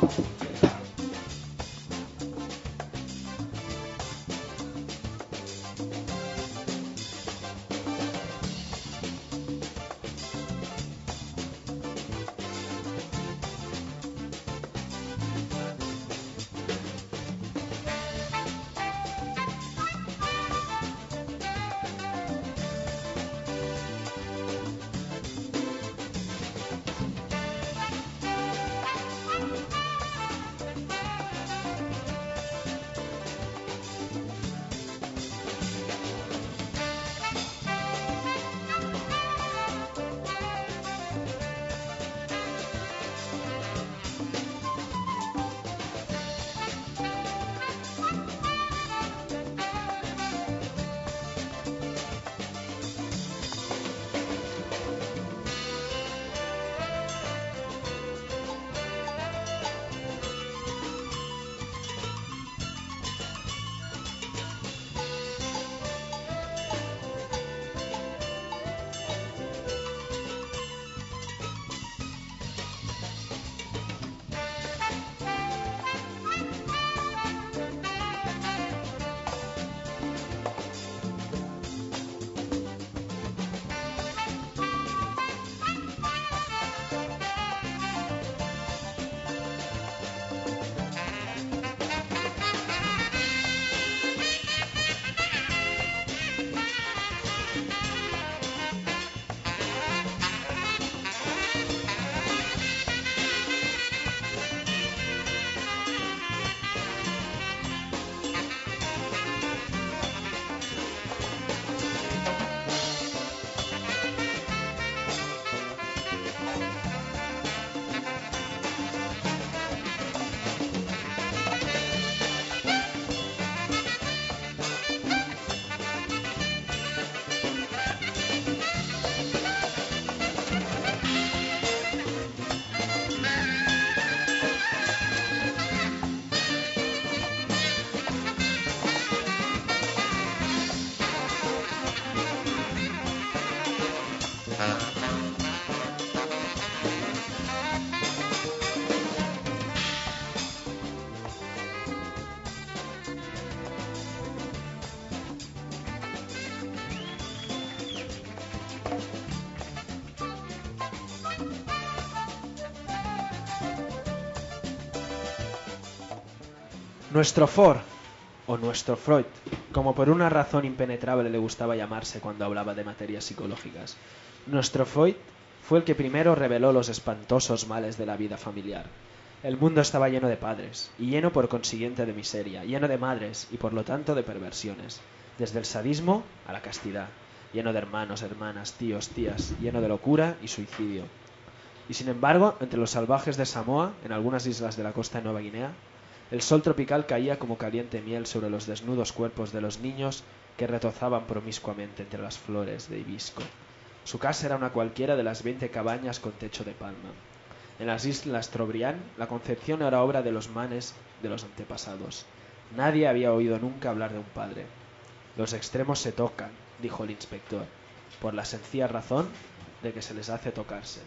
Nuestro For, o nuestro Freud, como por una razón impenetrable le gustaba llamarse cuando hablaba de materias psicológicas, nuestro Freud fue el que primero reveló los espantosos males de la vida familiar. El mundo estaba lleno de padres, y lleno por consiguiente de miseria, lleno de madres y por lo tanto de perversiones, desde el sadismo a la castidad, lleno de hermanos, hermanas, tíos, tías, lleno de locura y suicidio. Y sin embargo, entre los salvajes de Samoa, en algunas islas de la costa de Nueva Guinea, el sol tropical caía como caliente miel sobre los desnudos cuerpos de los niños que retozaban promiscuamente entre las flores de hibisco. Su casa era una cualquiera de las veinte cabañas con techo de palma. En las islas Trobriand, la concepción era obra de los manes de los antepasados. Nadie había oído nunca hablar de un padre. Los extremos se tocan, dijo el inspector, por la sencilla razón de que se les hace tocarse.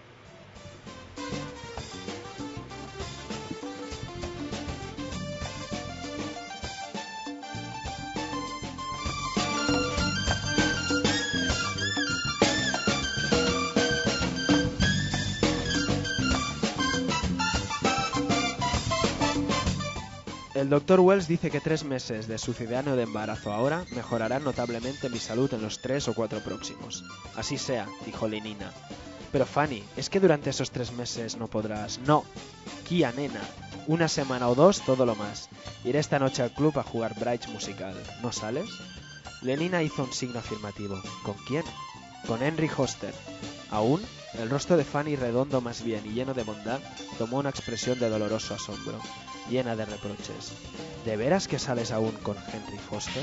El doctor Wells dice que tres meses de sucedáneo de embarazo ahora mejorarán notablemente mi salud en los tres o cuatro próximos. Así sea, dijo Lenina. Pero Fanny, ¿es que durante esos tres meses no podrás...? No, Kia nena, una semana o dos, todo lo más. Iré esta noche al club a jugar bridge musical. ¿No sales? Lenina hizo un signo afirmativo. ¿Con quién? Con Henry Foster. ¿Aún? El rostro de Fanny, redondo más bien y lleno de bondad, tomó una expresión de doloroso asombro, llena de reproches. ¿De veras que sales aún con Henry Foster?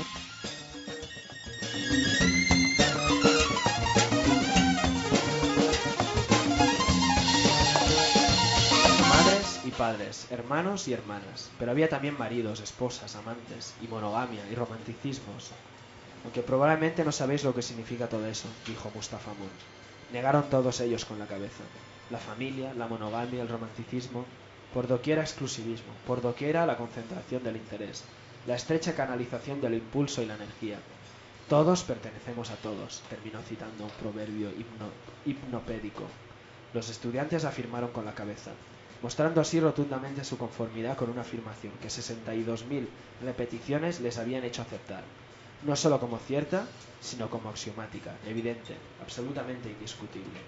Madres y padres, hermanos y hermanas, pero había también maridos, esposas, amantes, y monogamia, y romanticismos. Aunque probablemente no sabéis lo que significa todo eso, dijo Mustafa Moon. Negaron todos ellos con la cabeza. La familia, la monogamia, el romanticismo, por doquiera exclusivismo, por doquiera la concentración del interés, la estrecha canalización del impulso y la energía. Todos pertenecemos a todos, terminó citando un proverbio hipno, hipnopédico. Los estudiantes afirmaron con la cabeza, mostrando así rotundamente su conformidad con una afirmación que sesenta y dos mil repeticiones les habían hecho aceptar, no solo como cierta, sino como axiomática, evidente, absolutamente indiscutible.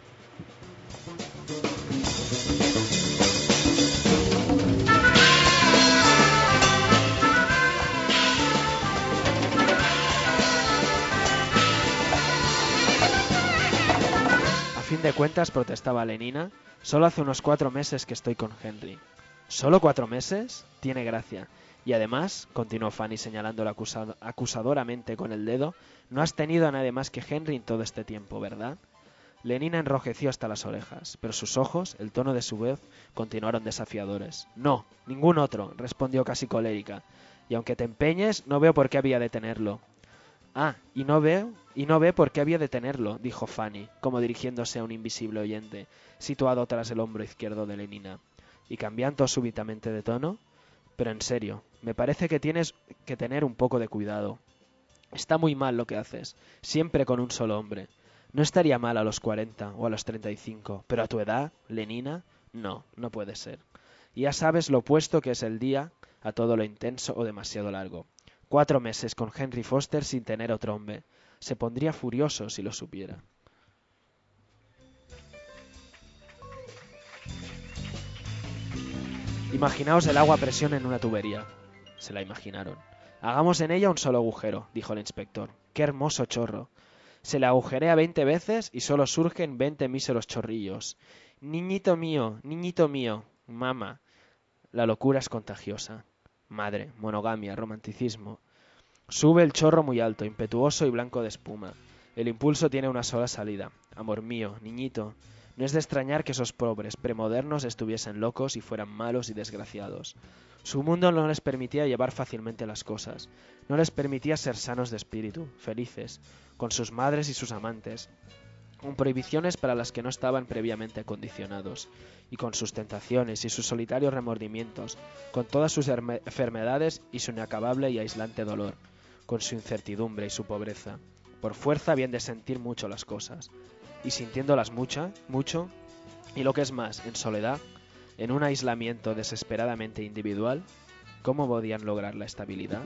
A fin de cuentas, protestaba Lenina, solo hace unos cuatro meses que estoy con Henry. ¿Solo cuatro meses? Tiene gracia. Y además, continuó Fanny señalándolo acusado, acusadoramente con el dedo, no has tenido a nadie más que Henry en todo este tiempo, ¿verdad? Lenina enrojeció hasta las orejas, pero sus ojos, el tono de su voz, continuaron desafiadores. No, ningún otro, respondió casi colérica, y aunque te empeñes, no veo por qué había de tenerlo. Ah, y no veo, y no ve por qué había de tenerlo, dijo Fanny, como dirigiéndose a un invisible oyente, situado tras el hombro izquierdo de Lenina, y cambiando súbitamente de tono, pero en serio, me parece que tienes que tener un poco de cuidado. Está muy mal lo que haces, siempre con un solo hombre. No estaría mal a los cuarenta o a los treinta y cinco, pero a tu edad, Lenina, no, no puede ser. Y ya sabes lo opuesto que es el día a todo lo intenso o demasiado largo. Cuatro meses con Henry Foster sin tener otro hombre. Se pondría furioso si lo supiera. Imaginaos el agua a presión en una tubería. Se la imaginaron. Hagamos en ella un solo agujero, dijo el inspector. ¡Qué hermoso chorro! Se la agujerea veinte veces y solo surgen veinte míseros chorrillos. Niñito mío, niñito mío, mamá. La locura es contagiosa. Madre, monogamia, romanticismo. Sube el chorro muy alto, impetuoso y blanco de espuma. El impulso tiene una sola salida. Amor mío, niñito. No es de extrañar que esos pobres premodernos estuviesen locos y fueran malos y desgraciados. Su mundo no les permitía llevar fácilmente las cosas, no les permitía ser sanos de espíritu, felices, con sus madres y sus amantes, con prohibiciones para las que no estaban previamente acondicionados, y con sus tentaciones y sus solitarios remordimientos, con todas sus enfermedades y su inacabable y aislante dolor, con su incertidumbre y su pobreza. Por fuerza habían de sentir mucho las cosas, y sintiéndolas mucha, mucho, y lo que es más, en soledad, en un aislamiento desesperadamente individual, ¿cómo podían lograr la estabilidad?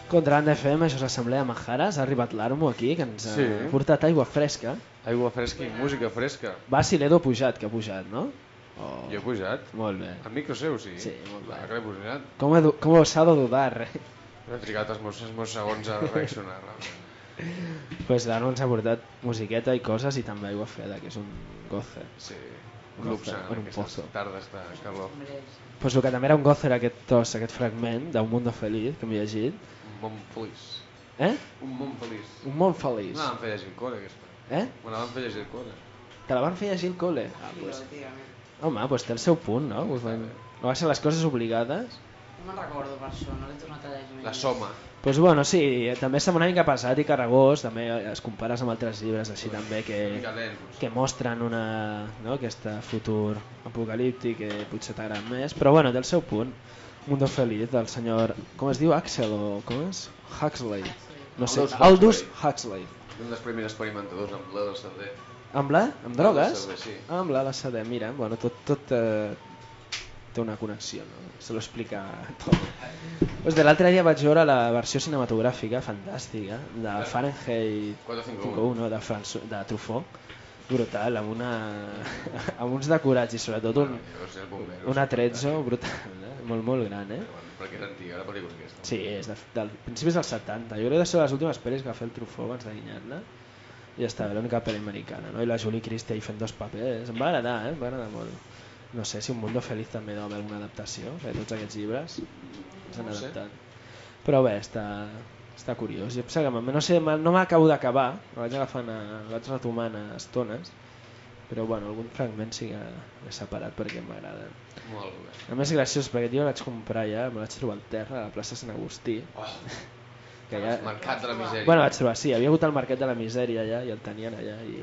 Contra l'Anda F M, això és l'Assemblea Majares, ha arribat l'Armo aquí, que ens Sí. ha portat aigua fresca. Aigua fresca i música fresca. Va, si l'Edo ha pujat, que ha pujat, no? Oh. Jo he pujat. Molt bé. Al micro seu, sí. Sí, molt bé. Clar que l'he pujat. Com, he, com s'ha de dudar, eh? He trigat els meus, els meus segons a reaccionar. Realment. Pues l'Armo ens ha portat musiqueta i coses i també aigua freda, que és un goce. Sí, Un un goce, luxe en en un aquestes pozo. tardes de calor. Pues el que també era un gocer aquest tros, aquest fragment d'un Mundo Feliz, que m'he llegit. Un món feliç. Eh? Un món feliç. Un món feliç. Me la van fer llegir al cole, aquesta. Eh? Me la van fer llegir al cole. Te la van fer llegir al col·le? Ah, pues... Home, pues té el seu punt, no? Pues, no va ser les coses obligades. No me'n recordo per això, no l'he tornat a llegir. La soma. Pues bueno, sí, també sembla una mica pesat i carregós, també es compares amb altres llibres així també que, Una mica lent, potser. que mostren una, no, aquest futur apocalíptic que potser t'agrada més, però bueno, té el seu punt. Mundo Feliz del senyor, com es diu, Axel o com és? Huxley. No sé, Aldous Aldous Huxley. Huxley. Un dels primers experimentadors amb l'L S D. Amb la? Amb drogues? L S D, sí. Ah, amb l'L S D, mira, bueno, tot, tot eh, té una connexió, no? Se lo explica tot. Pues de l'altre dia vaig veure la versió cinematogràfica fantàstica de Fahrenheit quatre cinc cinc u de, François, de Truffaut, brutal, amb, una, amb uns decorats i sobretot un, un atrezzo brutal, eh? molt molt gran, eh? Perquè és antiga la pel·lícula aquesta. Sí, és de, del principis dels setanta. Jo crec que són les últimes pel·lis que va fer el Truffaut abans de guinyar-la. I ja està, l'única pel·li americana, no? I la Julie Christie ahí fent dos papers. Em va agradar, eh? Em va agradar molt. No sé si Un Mundo Feliz també deu haver alguna adaptació, que tots aquests llibres s'han No ho sé. adaptat. Però bé, està, està curiós. Jo pensava que no, sé, no m'acabo d'acabar, el vaig agafant, a, el vaig retomant a estones, però bueno, algun fragment sí que l'he separat perquè m'agrada. Molt bé. A més graciós perquè jo el vaig comprar ja, me vaig trobar al terra a la plaça Sant Agustí. Oh, Que ja... mercat de la misèria. Bueno, vaig trobar, sí, havia hagut el Mercat de la Misèria allà i el tenien allà i...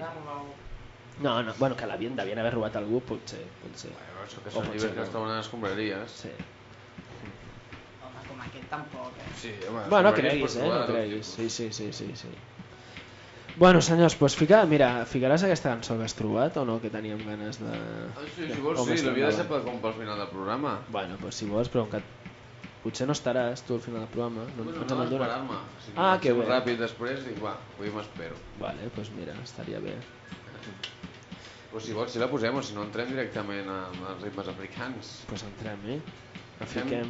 No, no, bueno, que l'havien, devien haver robat algú, potser, potser. Bueno, això que O són potser llibres que no. es troben a les escombraries. Sí. Home, com aquest tampoc, eh? Sí, home, Bueno, no escombraries creguis, pots eh, trobar no de tot creguis. tipus. Sí, sí, sí, sí, sí. Bueno, senyors, doncs fica, mira, ficaràs aquesta cançó que has trobat o no, que teníem ganes de... Ah, sí, de- si vols, o més sí, l'havia endavant? deixat per, com pel final del programa. Bueno, doncs si vols, però que... potser no estaràs tu al final del programa. No, Bueno, no ens no, hem adonat. esperar-me. Si Ah, que fem bé. ràpid després, dic, va, avui m'espero. Vale, doncs mira, estaria bé. Però si vols, si la posem, o si no entrem directament en els ritmes africans. Doncs pues entrem, eh? La Fem- fiquem...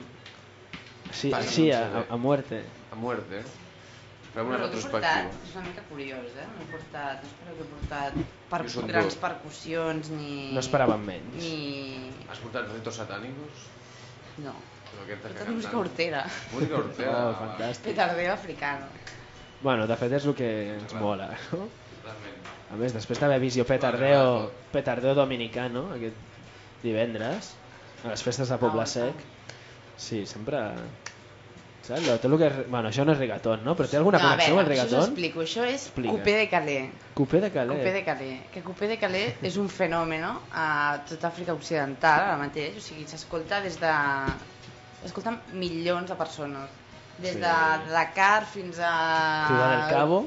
Sí, Passa, sí, no a, sé a, bé. a muerte. A muerte. Fem una Però l'he portat, retrospectiva. és una mica curiós, eh? M'he portat, no espereu que he portat per Jo soc grans dur. percussions ni... No esperàvem menys. Ni... Has portat ritos satànicos? No. Però aquestes He que portat música canten. hortera. Música hortera. Oh, fantàstic. Petardeo africano. Bueno, de fet és el que ens mola, no? Realment. A més, després d'haver vist jo Petardeo, Petardeo Dominicano aquest divendres, a les festes de Poble Ah, Sec, sí, sempre... Saps? Tot el que és... Bueno, això no és reggaeton, no? Però té alguna No, a connexió amb el veure, això us ho reggaeton? explico. Això és Explica. Coupé de Calais. Coupé de Calais. Coupé de Calais. Que Coupé de Calais és un fenomen a tota Àfrica Occidental ara mateix. O sigui, s'escolta des de... S'escolten milions de persones. Des Sí. de Dakar fins a... Ciudad del Cabo.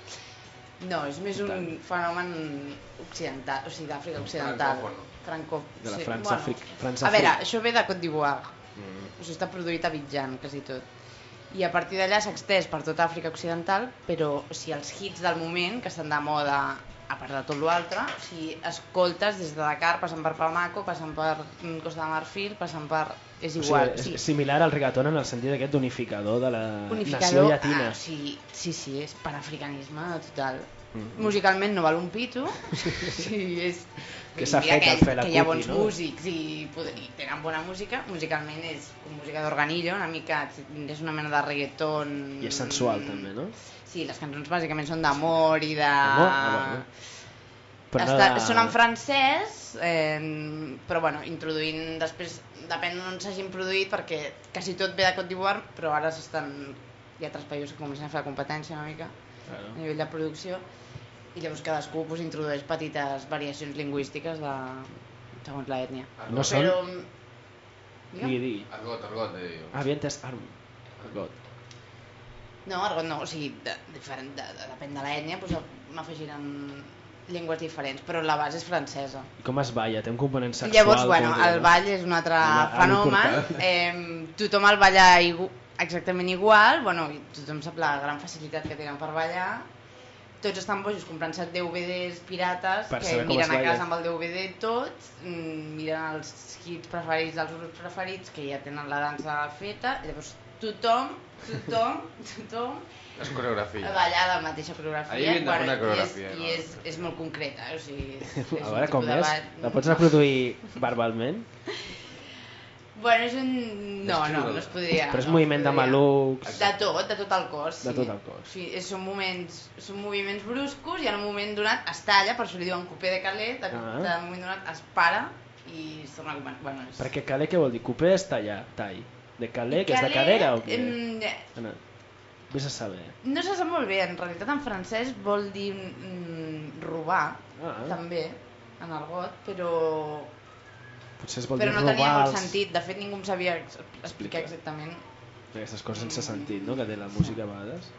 No, és més un Tant. fenomen occidental, o sigui, d'Àfrica Occidental. Francòfon. Franco... De la sí, França, bueno. Àfrica- França A veure, Àfrica. això ve de Côte d'Ivoire. Mm. O sigui, està produït a Abidjan, quasi tot. I a partir d'allà s'ha extès per tota Àfrica Occidental, però o sigui, els hits del moment, que estan de moda, a part de tot l'altre, o sigui, escoltes des de Dakar, passant per Bamako, passant per mm, Costa de Marfil, passant per... És O igual. sigui, és similar al reggaeton en el sentit aquest d'unificador de la nació Unificador, llatina. ah, sí, sí, sí, és panafricanisme total. Mhm. Musicalment no val un pito, sí, és... Que s'ha mira fet que, al Fela que hi ha Kuti, bons no? músics i, poder- i tenen bona música, musicalment és com música d'organillo, una mica, és una mena de reggaeton... I és sensual també, no? Sí, les cançons bàsicament són d'amor i de... D'amor? Ah, bueno. Però no Està, de- Són en francès, eh, però bueno, introduint després, depèn d'on s'hagin produït, perquè quasi tot ve de Côte d'Ivoire, però ara s'estan... Hi ha altres països que comencen a fer la competència una mica, Claro. a nivell de producció, i llavors cadascú pues, introdueix petites variacions lingüístiques de... segons l'ètnia. No són... Però... Digui, Digue'm? digui. Argot, argot, eh, jo. Ah, havia entès arm. Argot. No, argot no, o sigui, de, diferent, de, de, depèn de l'ètnia, doncs m'afegiran llengües diferents, però la base és francesa. I com es balla? Té un component sexual? Llavors, bueno, com el ball és un altre Ah, fenomen. important. Eh, tothom el balla igu... exactament igual, bueno, tothom sap la gran facilitat que tenen per ballar, tots estan bojos comprant-se D V Ds pirates Per que saber com miren es a casa balla. amb el D V D tots, mm, miren els hits preferits dels grups preferits que ja tenen la dansa feta i llavors tothom, tothom, tothom És coreografia. ballar la mateixa coreografia. Ahir havien de fer una i coreografia, és, no? i és, és molt concreta, o sigui, és, és A un veure tipus com de és, ball. la pots reproduir verbalment? Bueno, és un... No, no, no es podria. Però és no moviment de podria. malucs... De tot, de tot el cos. Sí. De tot el cos. Sí, és, són, moments, són moviments bruscos i en un moment donat es talla, per això li diuen coupé de calé, de, Ah. de un moment donat es para i es torna a començar. Bueno, és... Perquè calé què vol dir? Coupé és tallar, tall. De calé, que és de Calé, cadera o què? em, Anna, vés a saber. No se sap molt bé, en realitat en francès vol dir mm, robar, Ah. també, en el got, però... Potser es vol Però dir no tenia robar molt els... sentit, de fet ningú em sabia ex- explicar Explica. exactament. Aquestes coses sense sentit, no?, que té la música a vegades.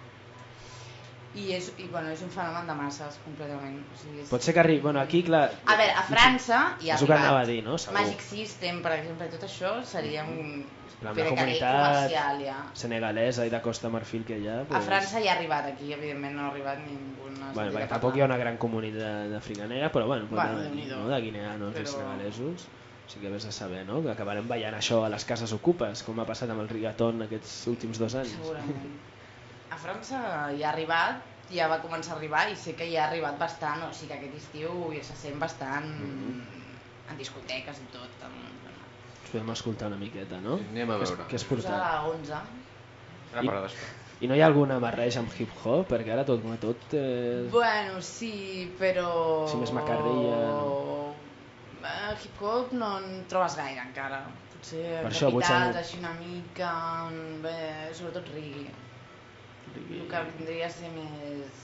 I és, i, bueno, és un fenomen de masses, completament. O sigui, és... Pot ser que arribi... Bueno, aquí, clar... A veure, a França hi ha És el que arribat. anava a dir, no? Segur. Magic System, per exemple, tot això seria un Però amb Pere la Calé comunitat comercial, ja. senegalesa i de Costa Marfil que hi ha... A França hi ha arribat, aquí evidentment no ha arribat ningú. Bueno, perquè tampoc hi ha una gran comunitat africanera, però bueno, pot Bueno, haver-hi, Déu-n'hi-do. no? De guineanos Però- i senegalesos. Sí que vés a saber, no? Que acabarem ballant això a les cases ocupes, com ha passat amb el rigatón aquests últims dos anys. Segurament. A França hi ha arribat, ja va començar a arribar i sé que hi ha arribat bastant, o sigui que aquest estiu ja se sent bastant Mm-hmm. en discoteques i tot. En... Ens podem escoltar una miqueta, no? Anem a Què has- veure. Què has Posar portat? a onze. Ara per després. I no hi ha alguna barreja amb hip-hop? Perquè ara tot, tot eh... Bueno, sí, però... Sí, més macarrilla, no? Eh, hip-hop no en trobes gaire encara. Potser Per això, potser capitals, no. així una mica... Bé, sobretot reggae. El que vindria a ser més...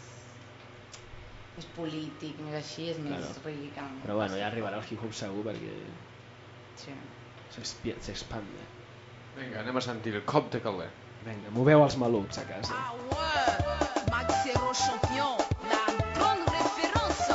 més polític, més així, és més Claro. reggae que no. Però bueno, ja arribarà el hip-hop segur perquè Sí. s'expi- s'expande. Vinga, anem a sentir el cop de Calais. Vinga, moveu els malucs a casa. Ah ouais, Maxero champion, la grande référence.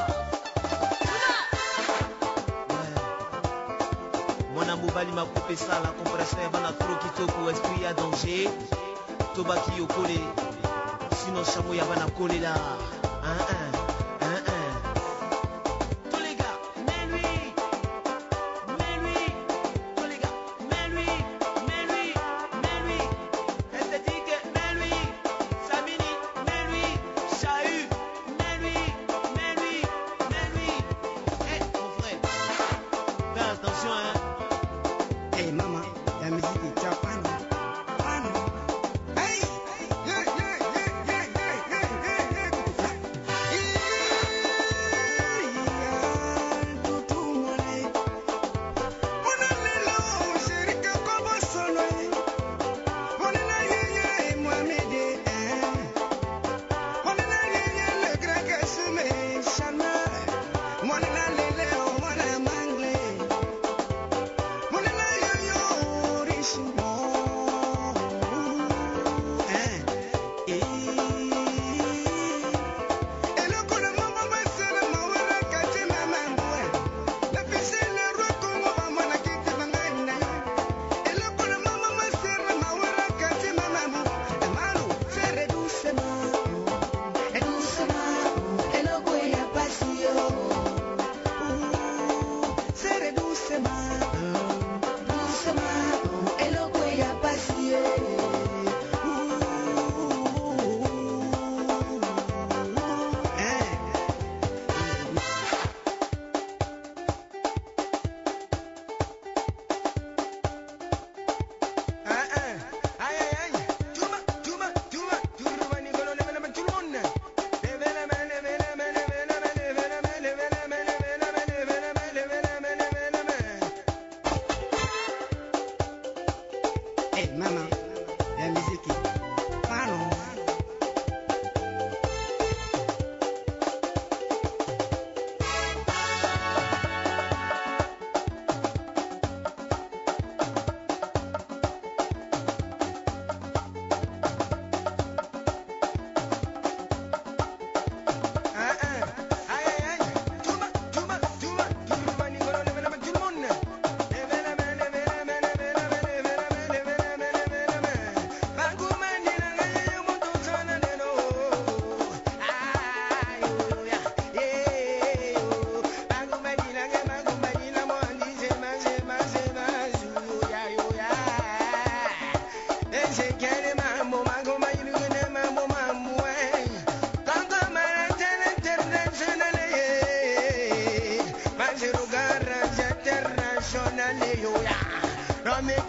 Mwana mobali makupe sala compression ya bana tro kitoko esprit ya danger tobaki yokole sino chamo ya bana kolela hein, hein, hein, hein. Tous les gars, mais lui, mais lui, tous les gars, mais lui, mais lui, mais lui, esthétique, mais lui, Samini, mais lui, Chahut, mais lui, mais lui, mais lui. Eh, mon frère, fais attention, hein. Hey mama, la musique est top, hein? Hey, yeah, yeah, yeah, yeah, yeah, yeah, yeah,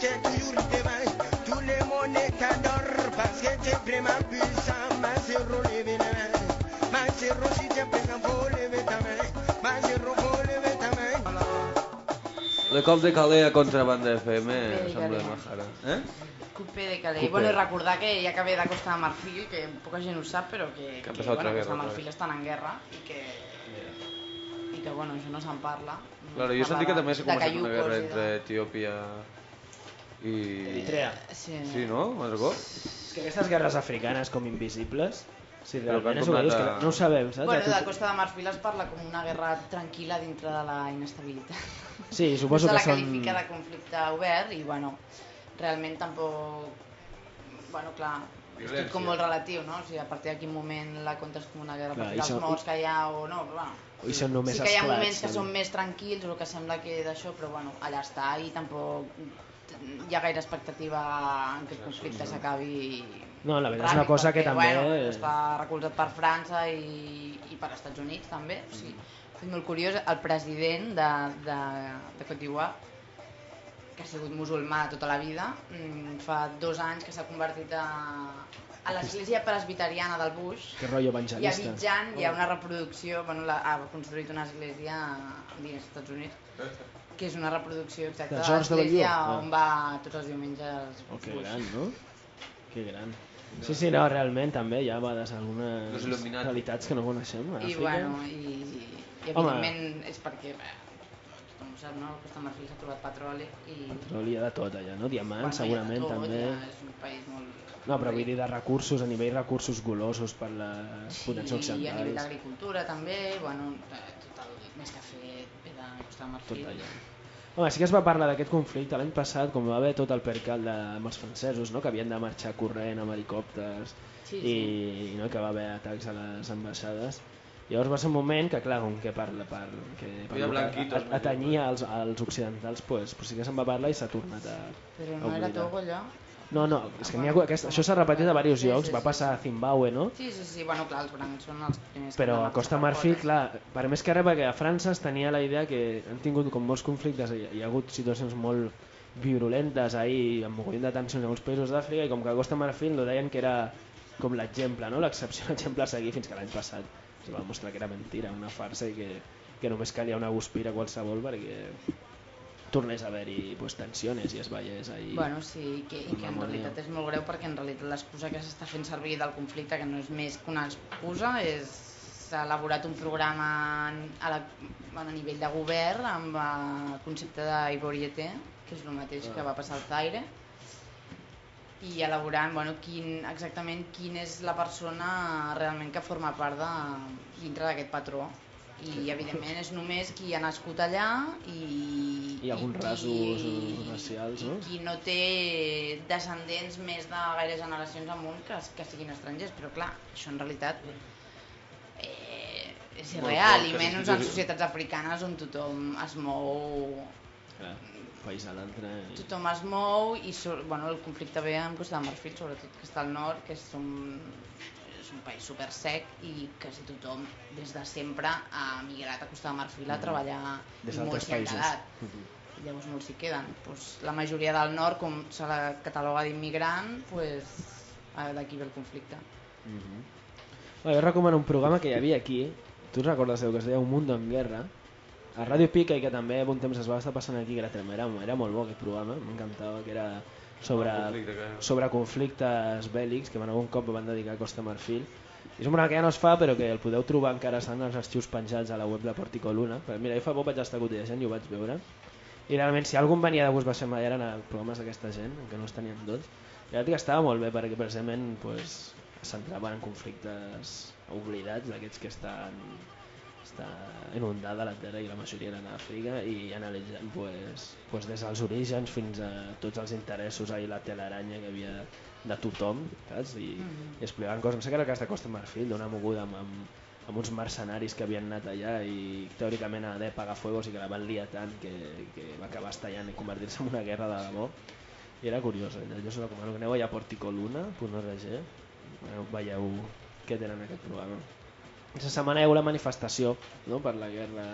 j'ai toujours été vache. Tous les monnaies t'adorent parce que tu es vraiment puissant. Ma zéro, levez la main. Ma zéro, si tu es présent, faut lever ta main. Ma zéro, faut lever ta main. Le cop de Calais a Contrabanda F M de sembla Calais. majara. Eh? Coupé de Calais. Coupé. Bueno, i recordar que ja que ve de Costa de Marfil, que poca gent ho sap, però que, Que ha que, empezado bueno, otra Costa de guerra, Marfil otra estan en guerra i que, i que bueno, això no se'n parla. No Claro, es jo he sentit que parla també de- s'ha de començat una guerra caiucos i entre de- Etiòpia i... Eritrea. Sí. Sí, no, Margot? És que aquestes guerres africanes com invisibles, si Però que han realment és el que dius, tornat a- que no ho sabem, saps? Bueno, De de tot- Costa de Marfil es parla com una guerra tranquil·la dintre de la inestabilitat. Sí, suposo no que se la són... qualifica de conflicte obert i, bueno, realment tampoc... Bueno, clar, és tot com molt relatiu, no? O sigui, a partir de quin moment la comptes com una guerra, a Clar, partir i dels són- morts que hi ha o no, però bueno... I són només Sí que hi ha esclats, moments que també. són més tranquils o que sembla que d'això, però bueno, allà està i tampoc hi ha gaire expectativa en que el conflicte s'acabi. No, la veritat és una ràpid, cosa que perquè, també- Bueno, està recolzat per França i, i per Estats Units també. O sigui, és molt curiós, el president de, de, de Côte d'Ivoire, que ha sigut musulmà tota la vida, mm, fa dos anys que s'ha convertit a, a l'església presbiteriana del Bush. Que rotllo I a evangelista. Abidjan hi ha una reproducció, bueno, la, ha construït una església dins dels Estats Units, que és una reproducció exacta De de George W. l'església Ah. on va tots els diumenges. Oh, que Bush. gran, no? Que gran. Sí, sí, no, realment també hi ha a vegades Los algunes Illuminati. realitats que no coneixem a I, Àfrica. bueno, i, i Home. evidentment és perquè, bé, tothom ho sap, no? Costa de Marfil s'ha trobat petroli i... Petroli hi ha de tot allà, no? Diamants, bueno, segurament hi ha de tot, també. ja és un país molt... No, però vull dir de recursos, a nivell recursos golosos per les potències I a nivell occidentals. d'agricultura també, bueno, eh, tot el més cafè ve de Costa de Marfil. Tot allà. Home, sí que es va parlar d'aquest conflicte l'any passat, com va haver tot el percal de, amb els francesos, no? Que havien de marxar corrent amb helicòpters Sí, i no? Que va haver atacs a les ambaixades. Llavors va ser un moment que, clar, com que per, per, que, per Havia lo que blanquitos, a- atanyia als, als occidentals, pues, pues sí que se'n va parlar i s'ha tornat a, Però a no era oblidar. Togo allò? No, no, és que n'hi ha, aquest, això s'ha repetit a diversos Sí, llocs, sí, va sí, passar a Zimbabue, no? Sí, sí, sí, bueno, clar, els blancs són els primers que Però van a marxar Costa per Marfil, fora. clar, per més que res perquè a França es tenia la idea que han tingut com molts conflictes, hi hi ha hagut situacions molt virulentes ahir, amb mogollon de tensions en molts països d'Àfrica, i com que a Costa Marfil no deien que era com l'exemple, no? L'excepció, l'exemple a seguir, fins que l'any passat es va demostrar que era mentira, una farsa, i que, que només calia una guspira qualsevol perquè tornés a haver-hi pues, tensions i es veiés ahir. Bueno, sí, que, i que en Memòria. realitat és molt greu perquè en realitat l'excusa que s'està fent servir del conflicte, que no és més que una excusa, és s'ha elaborat un programa a, la, bueno, a nivell de govern amb el concepte d'Ivoriete, que és el mateix que va passar al Zaire, i elaborant bueno, quin, exactament quin és la persona realment que forma part de, dintre d'aquest patró. I evidentment és només qui ha nascut allà i, I alguns qui- rasos eh, racials, no? i qui no té descendents més de gaire generacions amunt que, que siguin estrangers, però clar, això en realitat eh, és Molt irreal, poc, i que menys sí, en sí. societats africanes on tothom es mou Clar, país a l'altre. I... tothom es mou i sur- bueno, el conflicte ve amb Costa de Marfil, sobretot que està al nord, que és un, és un país super sec i quasi tothom des de sempre ha migrat a Costa de Marfil a treballar Des i d'altres molts s'hi han països. quedat. Mhm. I llavors molts s'hi queden. Pues, la majoria del nord, com se la cataloga d'immigrant, pues, eh, d'aquí ve el conflicte. Mhm. Bueno, jo recomano un programa que hi havia aquí, tu recordes que es deia Un Mundo en Guerra, a Ràdio Pica, i que també un temps es va estar passant aquí, que era, era, era molt bo aquest programa, m'encantava, que era sobre, El conflicte que- sobre conflictes bèl·lics, que en algun cop van dedicar a Costa Marfil. I és un programa que ja no es fa, però que el podeu trobar encara, estan els arxius penjats a la web de Portico Luna. Però mira, jo fa poc vaig estar cotillejant i ho vaig veure. I realment, si algun venia de gust va ser mai, eren a programes d'aquesta gent, que no els tenien tots. I la veritat que estava molt bé, perquè precisament pues, es centraven en conflictes oblidats, d'aquests que estan, està inundada la terra i la majoria eren a Àfrica, i analitzant pues, pues, des dels orígens fins a tots els interessos i la telaranya que havia de tothom, saps? I, Mhm. i explicaven coses. No sé que era el cas de Costa Marfil, d'una moguda amb, amb, amb uns mercenaris que havien anat allà i teòricament ha de pagar fuegos i que la van liar tant que, que va acabar estallant i convertir-se en una guerra de debò. I era curiós, eh? Jo us recomano que aneu allà a porticoluna punt org, veieu què tenen aquest programa. Aquesta setmana hi ha hagut la manifestació, no?, per la guerra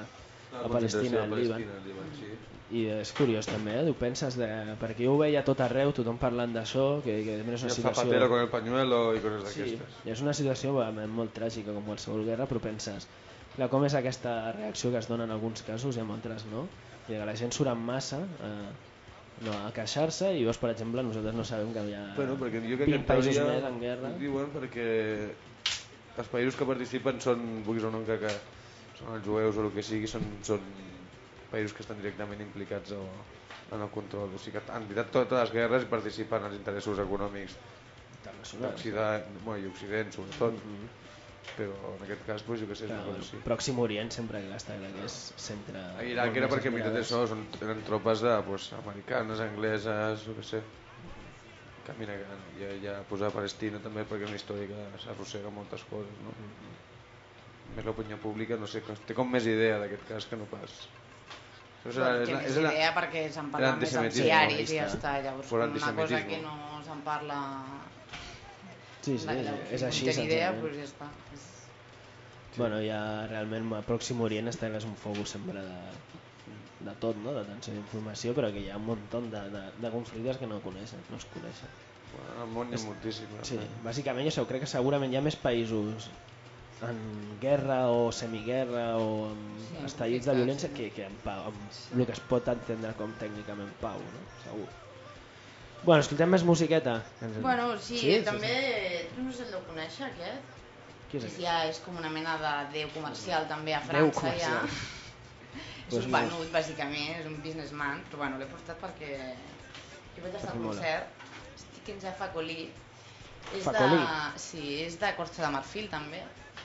a Palestina, al Líban. I és curiós també, eh? Ho penses, de... perquè jo ho veia tot arreu, tothom parlant d'això, que, que és una I el situació... Zapatero con el pañuelo i coses Sí, d'aquestes. és una situació bueno, molt tràgica com qualsevol guerra, però penses, clar, com és aquesta reacció que es dona en alguns casos i en altres no? I que la gent surt en massa a, no, a queixar-se i llavors, per exemple, nosaltres no sabem que hi ha bueno, perquè jo crec vint que països teoria, més en guerra. Diuen perquè els països que participen són, vulguis o no, que, que són els jueus o el que sigui, són, són països que estan directament implicats o, en el control. O sigui que en veritat totes les guerres participen els interessos econòmics d'Occident, bueno, i Occident sobretot, mm -hmm. però en aquest cas pues, jo què sé, clar, és una cosa així. Pròxim Orient sempre que està que és centre... A Iraq era perquè en veritat això són, eren tropes de, pues, americanes, angleses, jo què sé. Camina i ja posar Palestina també perquè és una història que s'arrossega moltes coses, no? Mm-hmm. Més l'opinió pública, no sé, té com més idea d'aquest cas que no pas... O sigui, bueno, té més la, idea la, perquè se'n parla més als diaris i ja està, llavors una cosa que no se'n parla... Sí, sí, la, la, és així. No té idea, doncs ja està. Sí. Bueno, ja realment a Pròxim Orient està és un focus sempre de, de tot, no? De tensió d'informació, però que hi ha un munt de, de, de conflictes que no coneixen, no es coneixen. Bueno, al món hi ha moltíssim. Sí, bàsicament jo crec que segurament hi ha més països en guerra o semiguerra o en sí, estallits de violència que, que en pau, amb sí. El que es pot entendre com tècnicament pau, no? Segur. Bueno, escoltem més musiqueta. Bueno, sí, sí també, sí. No sé si el deu conèixer, aquest. Qui és aquest? Ja és com una mena de déu comercial també a França, ja. És un venut, bàsicament, és un businessman, però bueno, l'he portat perquè jo vaig estar al concert, estic en Jaffa Colí. Facolí? Sí, és de Costa de Marfil també.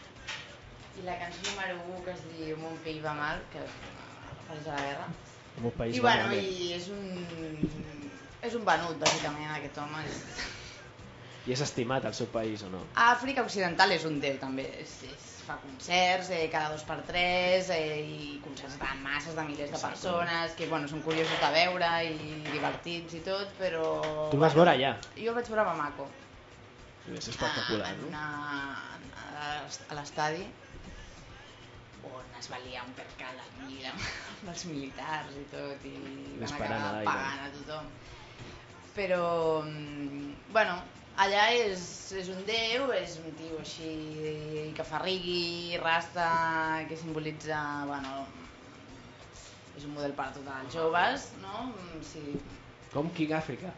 I la cançó número u que es diu Mon país va mal, que refereix a la guerra. Mon país I va bueno, mal. I és un... és un venut, bàsicament, aquest home. I és estimat al seu país o no? A Àfrica Occidental és un déu també, és, és, fa concerts eh, cada dos per tres eh, i concerts de masses de milers de persones que bueno, són curiosos de veure i divertits i tot, però... Tu el vas veure allà? Jo el vaig veure a Bamako. És espectacular, a, no? Una, a l'estadi on es va liar un percal amb els militars i tot i van acabar pagant a tothom. Però, bueno, allà és, és un déu, és un tio així que fa rigui, rasta, que simbolitza, bueno, és un model per a tots els joves, no? Sí. Com King Africa.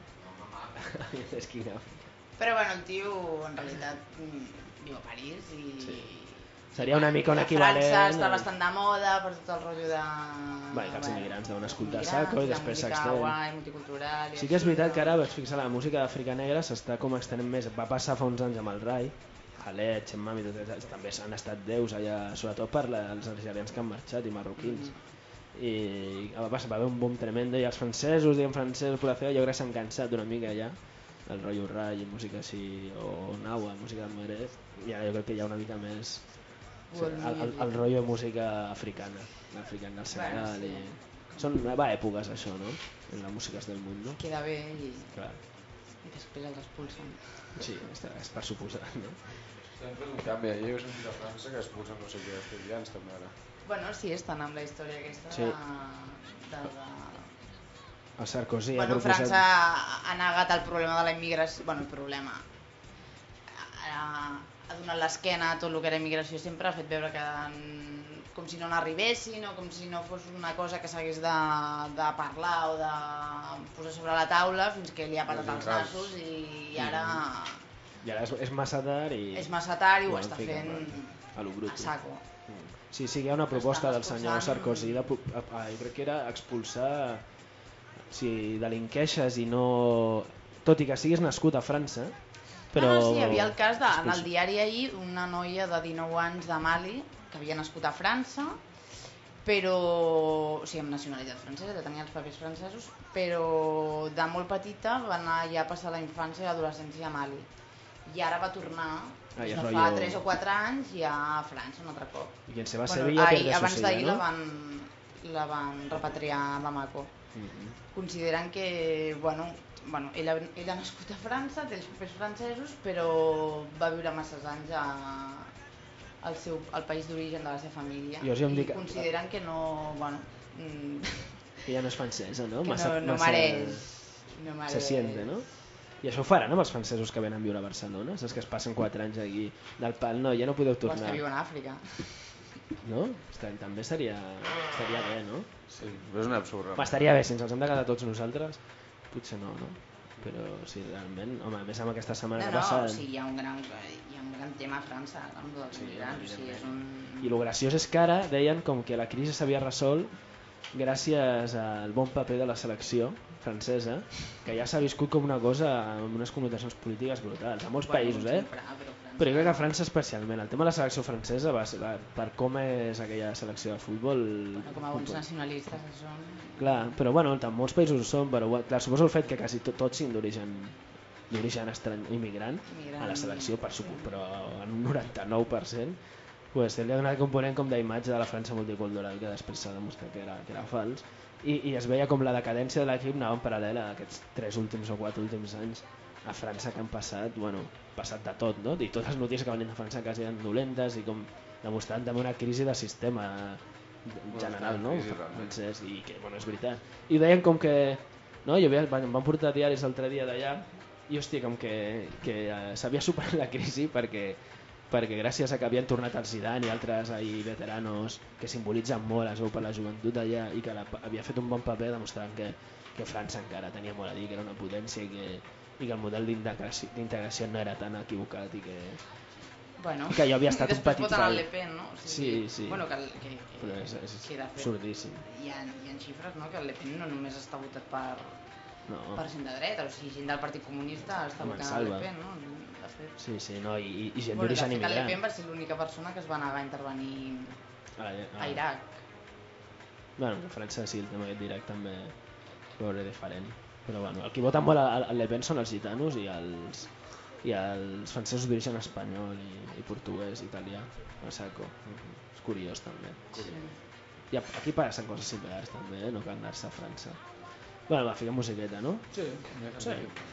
És King Africa. Però bueno, el tio en realitat viu a París i... Sí. Seria una mica un equivalent... A França està bastant de moda per tot el rotllo de... Bé, que els immigrants deuen escoltar saco i després s'extén. Multicultural... Sí que és veritat que ara vaig fixar la música d'Àfrica Negra s'està com extenent més. Va passar fa uns anys amb el Rai, Khaled, Chemmam i tot això. També han estat déus allà, sobretot per els algerians que han marxat i marroquins. Mm. I va passar, va haver un boom tremendo i els francesos, diguem francesos, per la jo crec que s'han cansat una mica ja el rotllo Rai i música així, o Nawa, música del Magreb, i ara jo crec que hi ha una mica més... Sí, el, el, el rotllo de música africana, l'africana del Senegal bueno, sí. i... Són va, èpoques això, no? En les músiques del món, no? Queda bé i... Clar. I després els expulsen. Sí, és per suposar, no? Estem fent un canvi allà, jo he sentit a França que expulsen no sé què estudiants també ara. Bueno, sí, estan amb la història aquesta sí. de... de... El Sarkozy bueno, ha proposat... França ha negat el problema de la immigració... Bueno, el problema... Ha, ha donat l'esquena a tot el que era immigració, sempre ha fet veure que com si no n'arribessin o com si no fos una cosa que s'hagués de, de parlar o de posar sobre la taula fins que li ha patat els nassos i, i ara... I ara és, és massa tard i... És massa tard i ho està fent a, a saco. Sí, sí, hi ha una proposta del senyor Sarkozy, de, jo crec que era expulsar, si delinqueixes i no... Tot i que siguis nascut a França, però... No, no, sí, hi havia el cas de, en el diari ahir una noia de dinou anys de Mali que havia nascut a França, però, o sigui, amb nacionalitat francesa, que tenia els papers francesos, però de molt petita va anar ja a passar la infància i l'adolescència a Mali. I ara va tornar, ah, no fa tres o quatre anys, ja a França un altre cop. I en se va a Sevilla bueno, per abans d'ahir no? la, van, la van repatriar a Bamako. Mm-hmm. Consideren que, bueno, bueno ella, ella ha nascut a França, té els papers francesos, però va viure masses anys a, el, seu, el país d'origen de la seva família Jo ja em i dic- consideren que no, bueno, mm, Que ja no és francesa, no? que Massa, no, no massa mereix, no mereix. Se siente, no? I això ho faran amb els francesos que venen a viure a Barcelona? Saps que es passen quatre anys aquí del pal? No, ja no podeu O els tornar. que viuen a Àfrica. No? Estaria- També seria, estaria bé, no? Sí, però és un absurd. Va, estaria bé, si ens els hem de quedar tots nosaltres, potser no, no? Però sí, realment, home, a més amb aquesta setmana No, que no, passa... o sigui, hi ha un gran, hi ha un gran tema a França amb els Sí, migrants, o sigui, és un... I el graciós és que ara deien com que la crisi s'havia resolt gràcies al bon paper de la selecció francesa, que ja s'ha viscut com una cosa amb unes connotacions polítiques brutals, a molts Bueno, països, eh? sempre, però França- Però jo crec que a França especialment, el tema de la selecció francesa, va ser, va, per com és aquella selecció de futbol... Bueno, com a bons nacionalistes que són... Clar, però bueno, en molts països ho són, però clar, suposo el fet que quasi tot, tots siguin d'origen d'origen estrany, immigrant, Immigrant, a la selecció, per supo, però en un noranta-nou per cent, pues, li ha donat component com d'imatge de la França multicultural que després s'ha demostrat que era, que era fals i, i es veia com la decadència de l'equip anava en paral·lel a aquests tres últims o quatre últims anys a França que han passat, bueno, passat de tot, no? I totes les notícies que venien de França quasi eren dolentes i com demostrant també una crisi de sistema general, no? Francès, i que, bueno, és veritat. I deien com que, no? Jo veia, van, van portar diaris l'altre dia d'allà i hòstia, com que, que eh, s'havia superat la crisi perquè perquè gràcies a que havien tornat el Zidane i altres ahí veteranos que simbolitzen molt es veu per la joventut d'allà i que la, havia fet un bon paper demostrant que, que França encara tenia molt a dir, que era una potència i que, i que el model d'integració, d'integració no era tan equivocat i que, Bueno, que jo havia estat un després petit voten el frau. Le Pen, no? O sigui, Sí, sí. Bueno, que, que, que, Però és, és que de fet absurdíssim. hi ha, hi ha xifres, no? Que el Le Pen no només està votat per, No. per gent de dreta, o sigui, gent del Partit Comunista està Home, votant el salva. Le Pen, no? De fet. Sí, sí, no, i, i gent Bueno, de d'origen fet, el Le Pen immigrant. va ser l'única persona que es va negar a intervenir A, a Iraq. Bueno, a França sí, el tema aquest d'Iraq també veure diferent. Però bueno, el que voten molt al al Le Pen són els gitanos i els, i els francesos d'origen espanyol i, i portuguès, italià, a saco. És curiós també. Sí. I aquí passen coses similars també, eh? No cal anar-se a França. Bueno, va, fiquem musiqueta, no? Sí. Sí.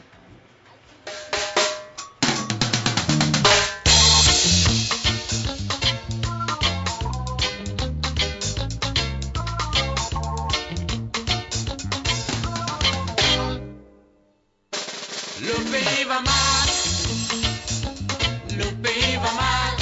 Le pays va mal, le pays va mal,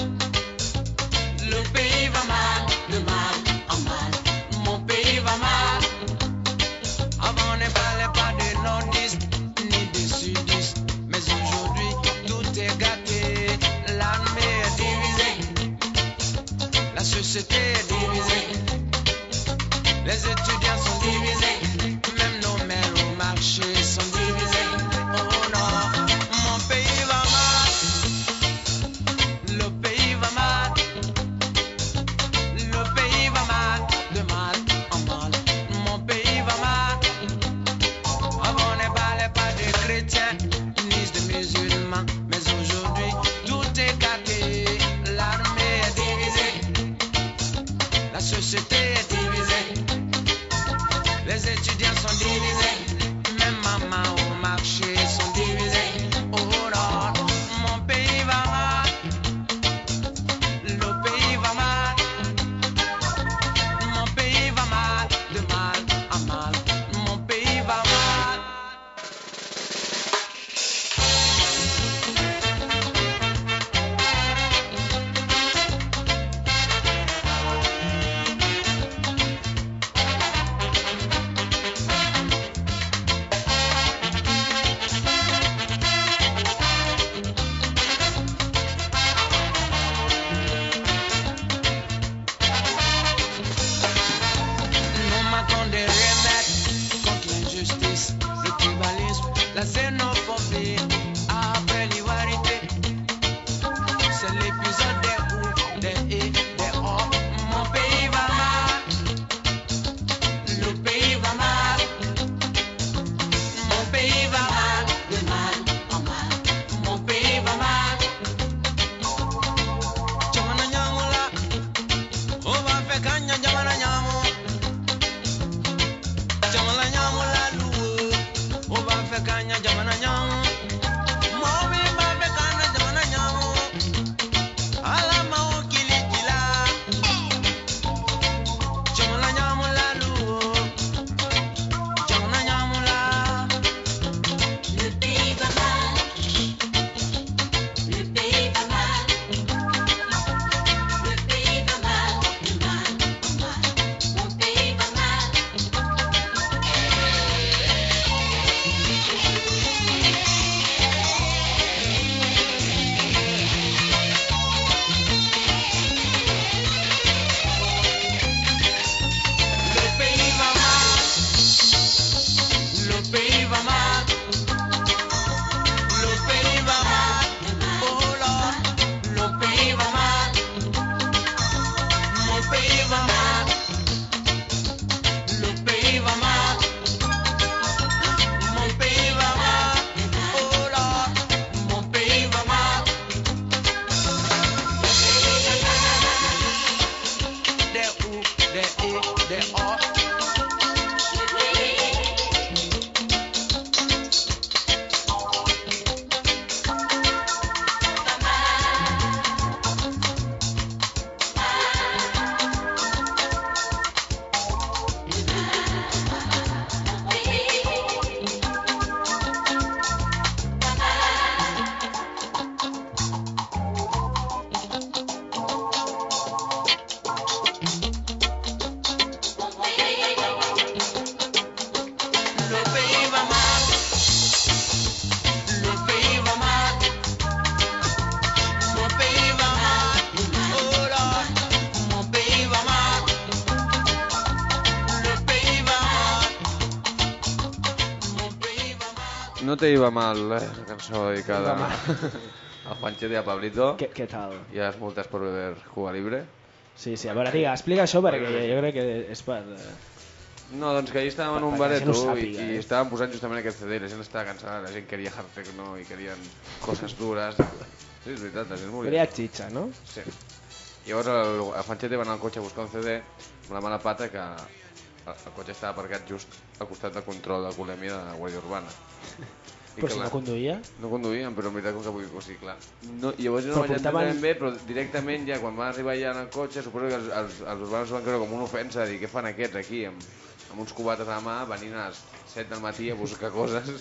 le pays va mal, de mal en mal, mon pays va mal. Avant on ne parlait pas de nordistes ni de sudistes, mais aujourd'hui tout est gâté, l'armée est divisée, la société est divisée, les étudiants sont divisés, même nos mères au marché sont divisées. Alama No te iba mal, eh, la cançó dedicada a Juanchete i a Pablito. Què, què tal? I a les multes per beber Cuba Libre. Sí, sí, a veure, diga, explica això perquè jo crec que és per... No, doncs que ahir estàvem en un Per- perquè la gent bareto ho sàpiga, i, i eh? estàvem posant justament aquest C D i la gent estava cansada, la gent queria hard techno i querien coses dures. Sí, és veritat, la gent volia. Queria xitxa, no? Sí. Llavors el, el Fanchete va anar al cotxe a buscar un C D amb la mala pata que el, el cotxe estava aparcat just al costat del control d'alcoholèmia de la Guàrdia Urbana. I Però que si la- no conduïa? No conduïen, però en veritat com que vull que sí, clar. No, llavors jo Però no vaig portaven- entendre ben bé, però directament ja quan van arribar ja en el cotxe, suposo que els, els, els urbanos van creure com una ofensa, dir què fan aquests aquí, amb, amb uns cubates a la mà, venint a les set del matí a buscar coses.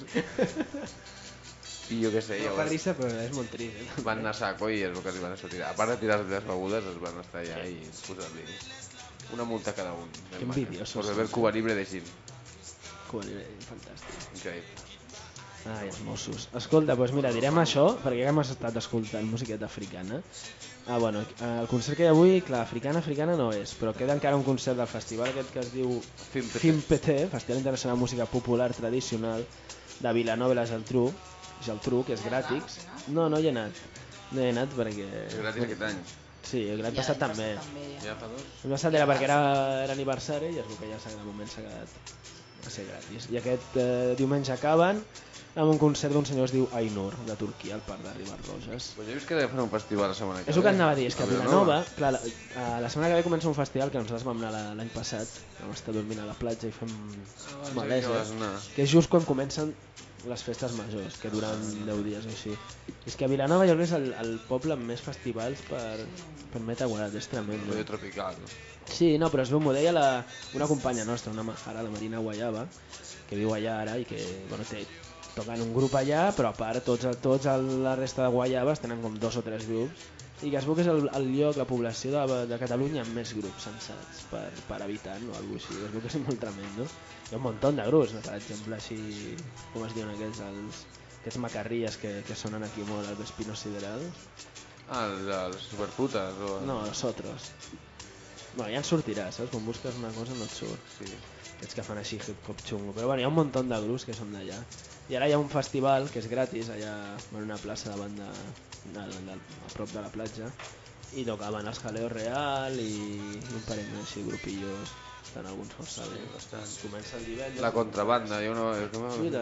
I jo què sé, No fa llavors risa, però és molt trist. Eh? van anar a saco i és el que els van estar tirant. A part de tirar les begudes, es van estar allà i posar-li una multa a cada un. Que envidiosos. Por beber Cuba Libre de gin. Cuba Libre, fantàstic. Increïble. Ai, els Mossos. Escolta, doncs mira, direm això, perquè hem estat escoltant musiqueta africana. Ah, bueno, el concert que hi ha avui, clar, africana, africana no és, però queda encara un concert del festival aquest que es diu FIMPT, Festival Internacional de Música Popular Tradicional de Vilanova i la Geltrú, Geltrú, que és gràtic. No, no hi he anat. No hi he anat perquè... És gratis aquest any. Sí, l'any passat també. Ja fa dos? L'any passat era perquè era, era aniversari i és el que ja de moment s'ha quedat a ser gratis. I aquest eh, diumenge acaben amb un concert d'un senyor que es diu Ainur, de Turquia, al Parc de Ribarroses. Pues ja he vist que fan un festival la setmana que És el que ve. anava a dir, és que a A Vilanova, clar, la, a la setmana que ve comença un festival que nosaltres vam anar la- l'any passat, vam estar dormint a la platja i fem sí malesa, que vas anar. que és just quan comencen les festes majors, que duran deu dies o així. És que a Vilanova jo crec que és el, el poble amb més festivals per, per metre guarat, és tremendo. Rollo tropical. Sí, no, però es veu, m'ho deia la, una companya nostra, una majara, la Marina Guayaba, que viu allà ara i que, bueno, té, toquen un grup allà, però a part tots, tots el, la resta de Guayabes tenen com dos o tres grups, i que es veu que és el, el lloc, la població de, de Catalunya amb més grups censats per, per habitant o alguna cosa així, es veu que és molt tremendo. Hi ha un munt de grups, no? Per exemple, així, com es diuen aquests, els, aquests macarrilles que, que sonen aquí molt, el Vespino Sideral. Ah, els, els superputes o... No, els otros. Bueno, ja en sortirà, saps? Quan busques una cosa no et surt. Sí. Aquests que fan així hip-hop xungo. Però bueno, hi ha un munt de grups que són d'allà. I ara hi ha un festival que és gratis, allà en una plaça davant de, de, de, de, a prop de la platja, i tocaven els Jaleo Real i, i un parell més així, grupillos. Estan alguns força bé. bastant. Comença el divendres. La contrabanda, jo no... Mira,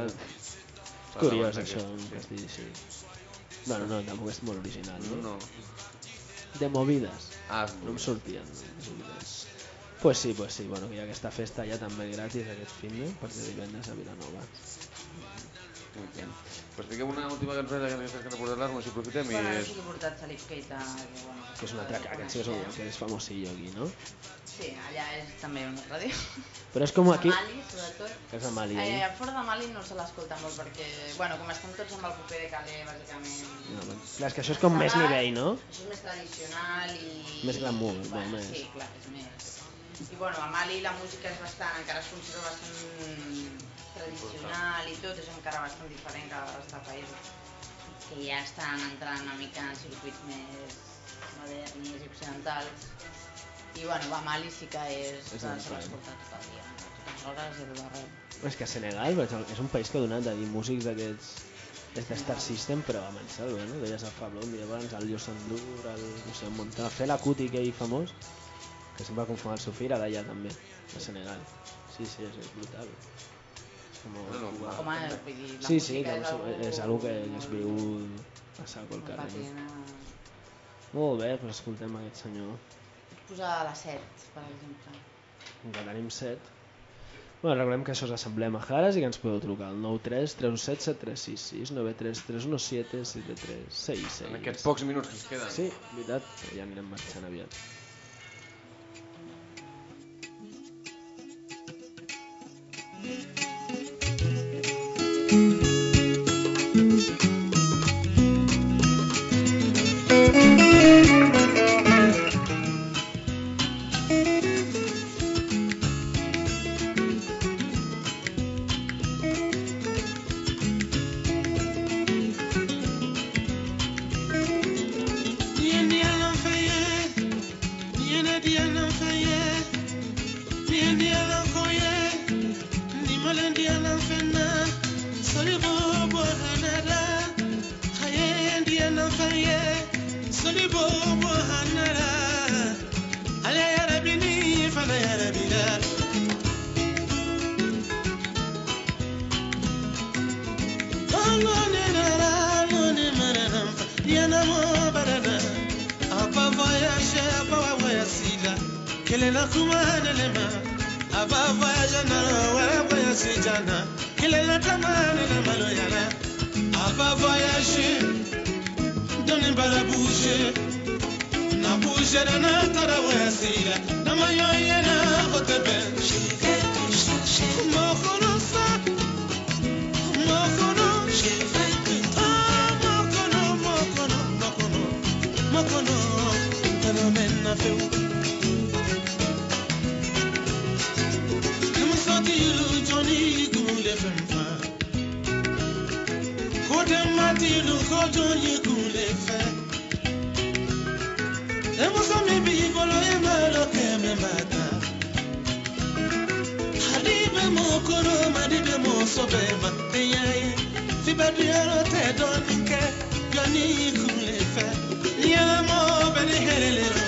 és curiós això, que es digui així. Bueno, no, tampoc és molt original, no? No. De movides. Ah, No em sortien. Pues sí, pues sí, bueno, que hi ha aquesta festa ja també gratis aquest fin de, per ser divendres a Vilanova. Muy bien. Pues fiquem una última cançó d'aquestes que no portat l'arma, si aprofitem i Bueno, és... sí que he portat Salif Keita, que bueno... Que és un altre, aquest sí que és, un, que és famosillo aquí, no? Sí, allà és també una ràdio. Però és com aquí... A Mali, sobretot. Que és a Mali, Eh, eh? fora de Mali no se l'escolta molt perquè, bueno, com estan tots amb el paper de Calais, bàsicament... No, bueno. Clar, és que això és com més nivell, no? Això és més tradicional i... Més glamour, bueno, molt més. Sí, clar, és més... I bueno, a Mali la música és bastant, encara es conserva bastant tradicional i tot, és encara bastant diferent que els de països que ja estan entrant una mica en circuits més moderns i occidentals. I bueno, a Mali sí que és... És se un l'escolta tot el dia, totes les hores i tot arreu. És que Senegal per exemple, és un país que ha donat a dir músics d'aquests des de Star System, però a Mansell, no? Deies el Pablo, un dia abans, el Yosandur, el, no sé, un munt de Fela Kuti, aquell famós, que sempre va confondre el seu fill, era d'allà també, de Senegal. Sí, sí, és, és brutal. És com... Bueno, Home, vull dir, la Sí, sí, música doncs, és algo... és algo que, que es viu a saco al carrer. patina. Molt bé, doncs escoltem aquest senyor. Posar a les set, per exemple. Com que tenim set. Bueno, recordem que això és l'Assemblea Majares i que ens podeu trucar al nou tres tres set set tres sis sis nou tres tres un set set tres seis sis. En aquests pocs minuts que ens queden. Sí, veritat, però ja anirem marxant aviat. Ni Diana Foye, ni Malendiana Fena, Solibo. Kelela kumana lema aba voyage na wala voyage jana kelela tamana na maloyana aba voyage doni bala bouger na bouger na tada voyage na mayoye na hotebe mo kono sa mo kono ah mo kono mo kono mo kono mo kono tano menna feu Johnny Gule Femfa Kote Matilu Johnny Gule Fe Emo Sami Bibolo Emalo Kemembata Hadibe Mokoro Madibe Mosobema Eyaye Fibadiano Tedonike Johnny Gule Fe Yamo Beni Herelero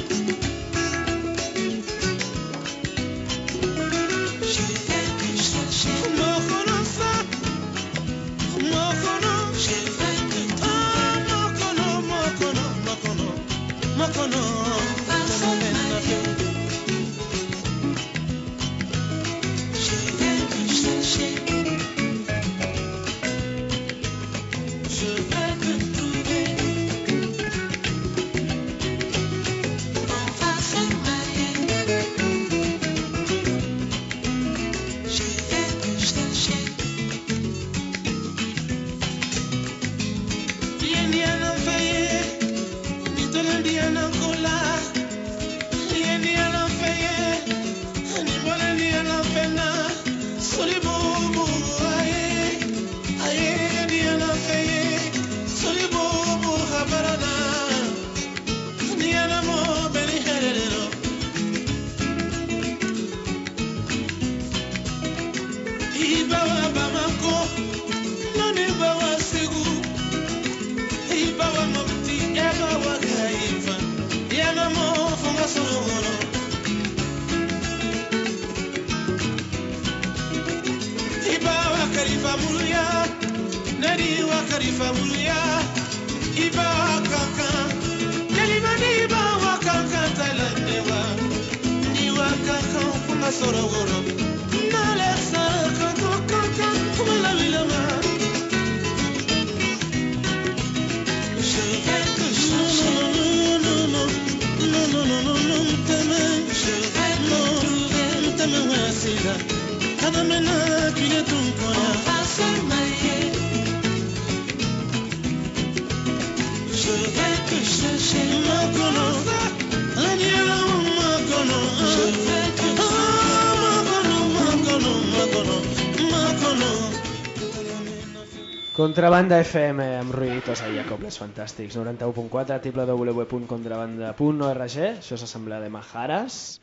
Contrabanda F M amb ruïditos a Jacobles fantàstics, noranta-u punt quatre, w w w punt contrabanda punt org, això és assemblea de Majares,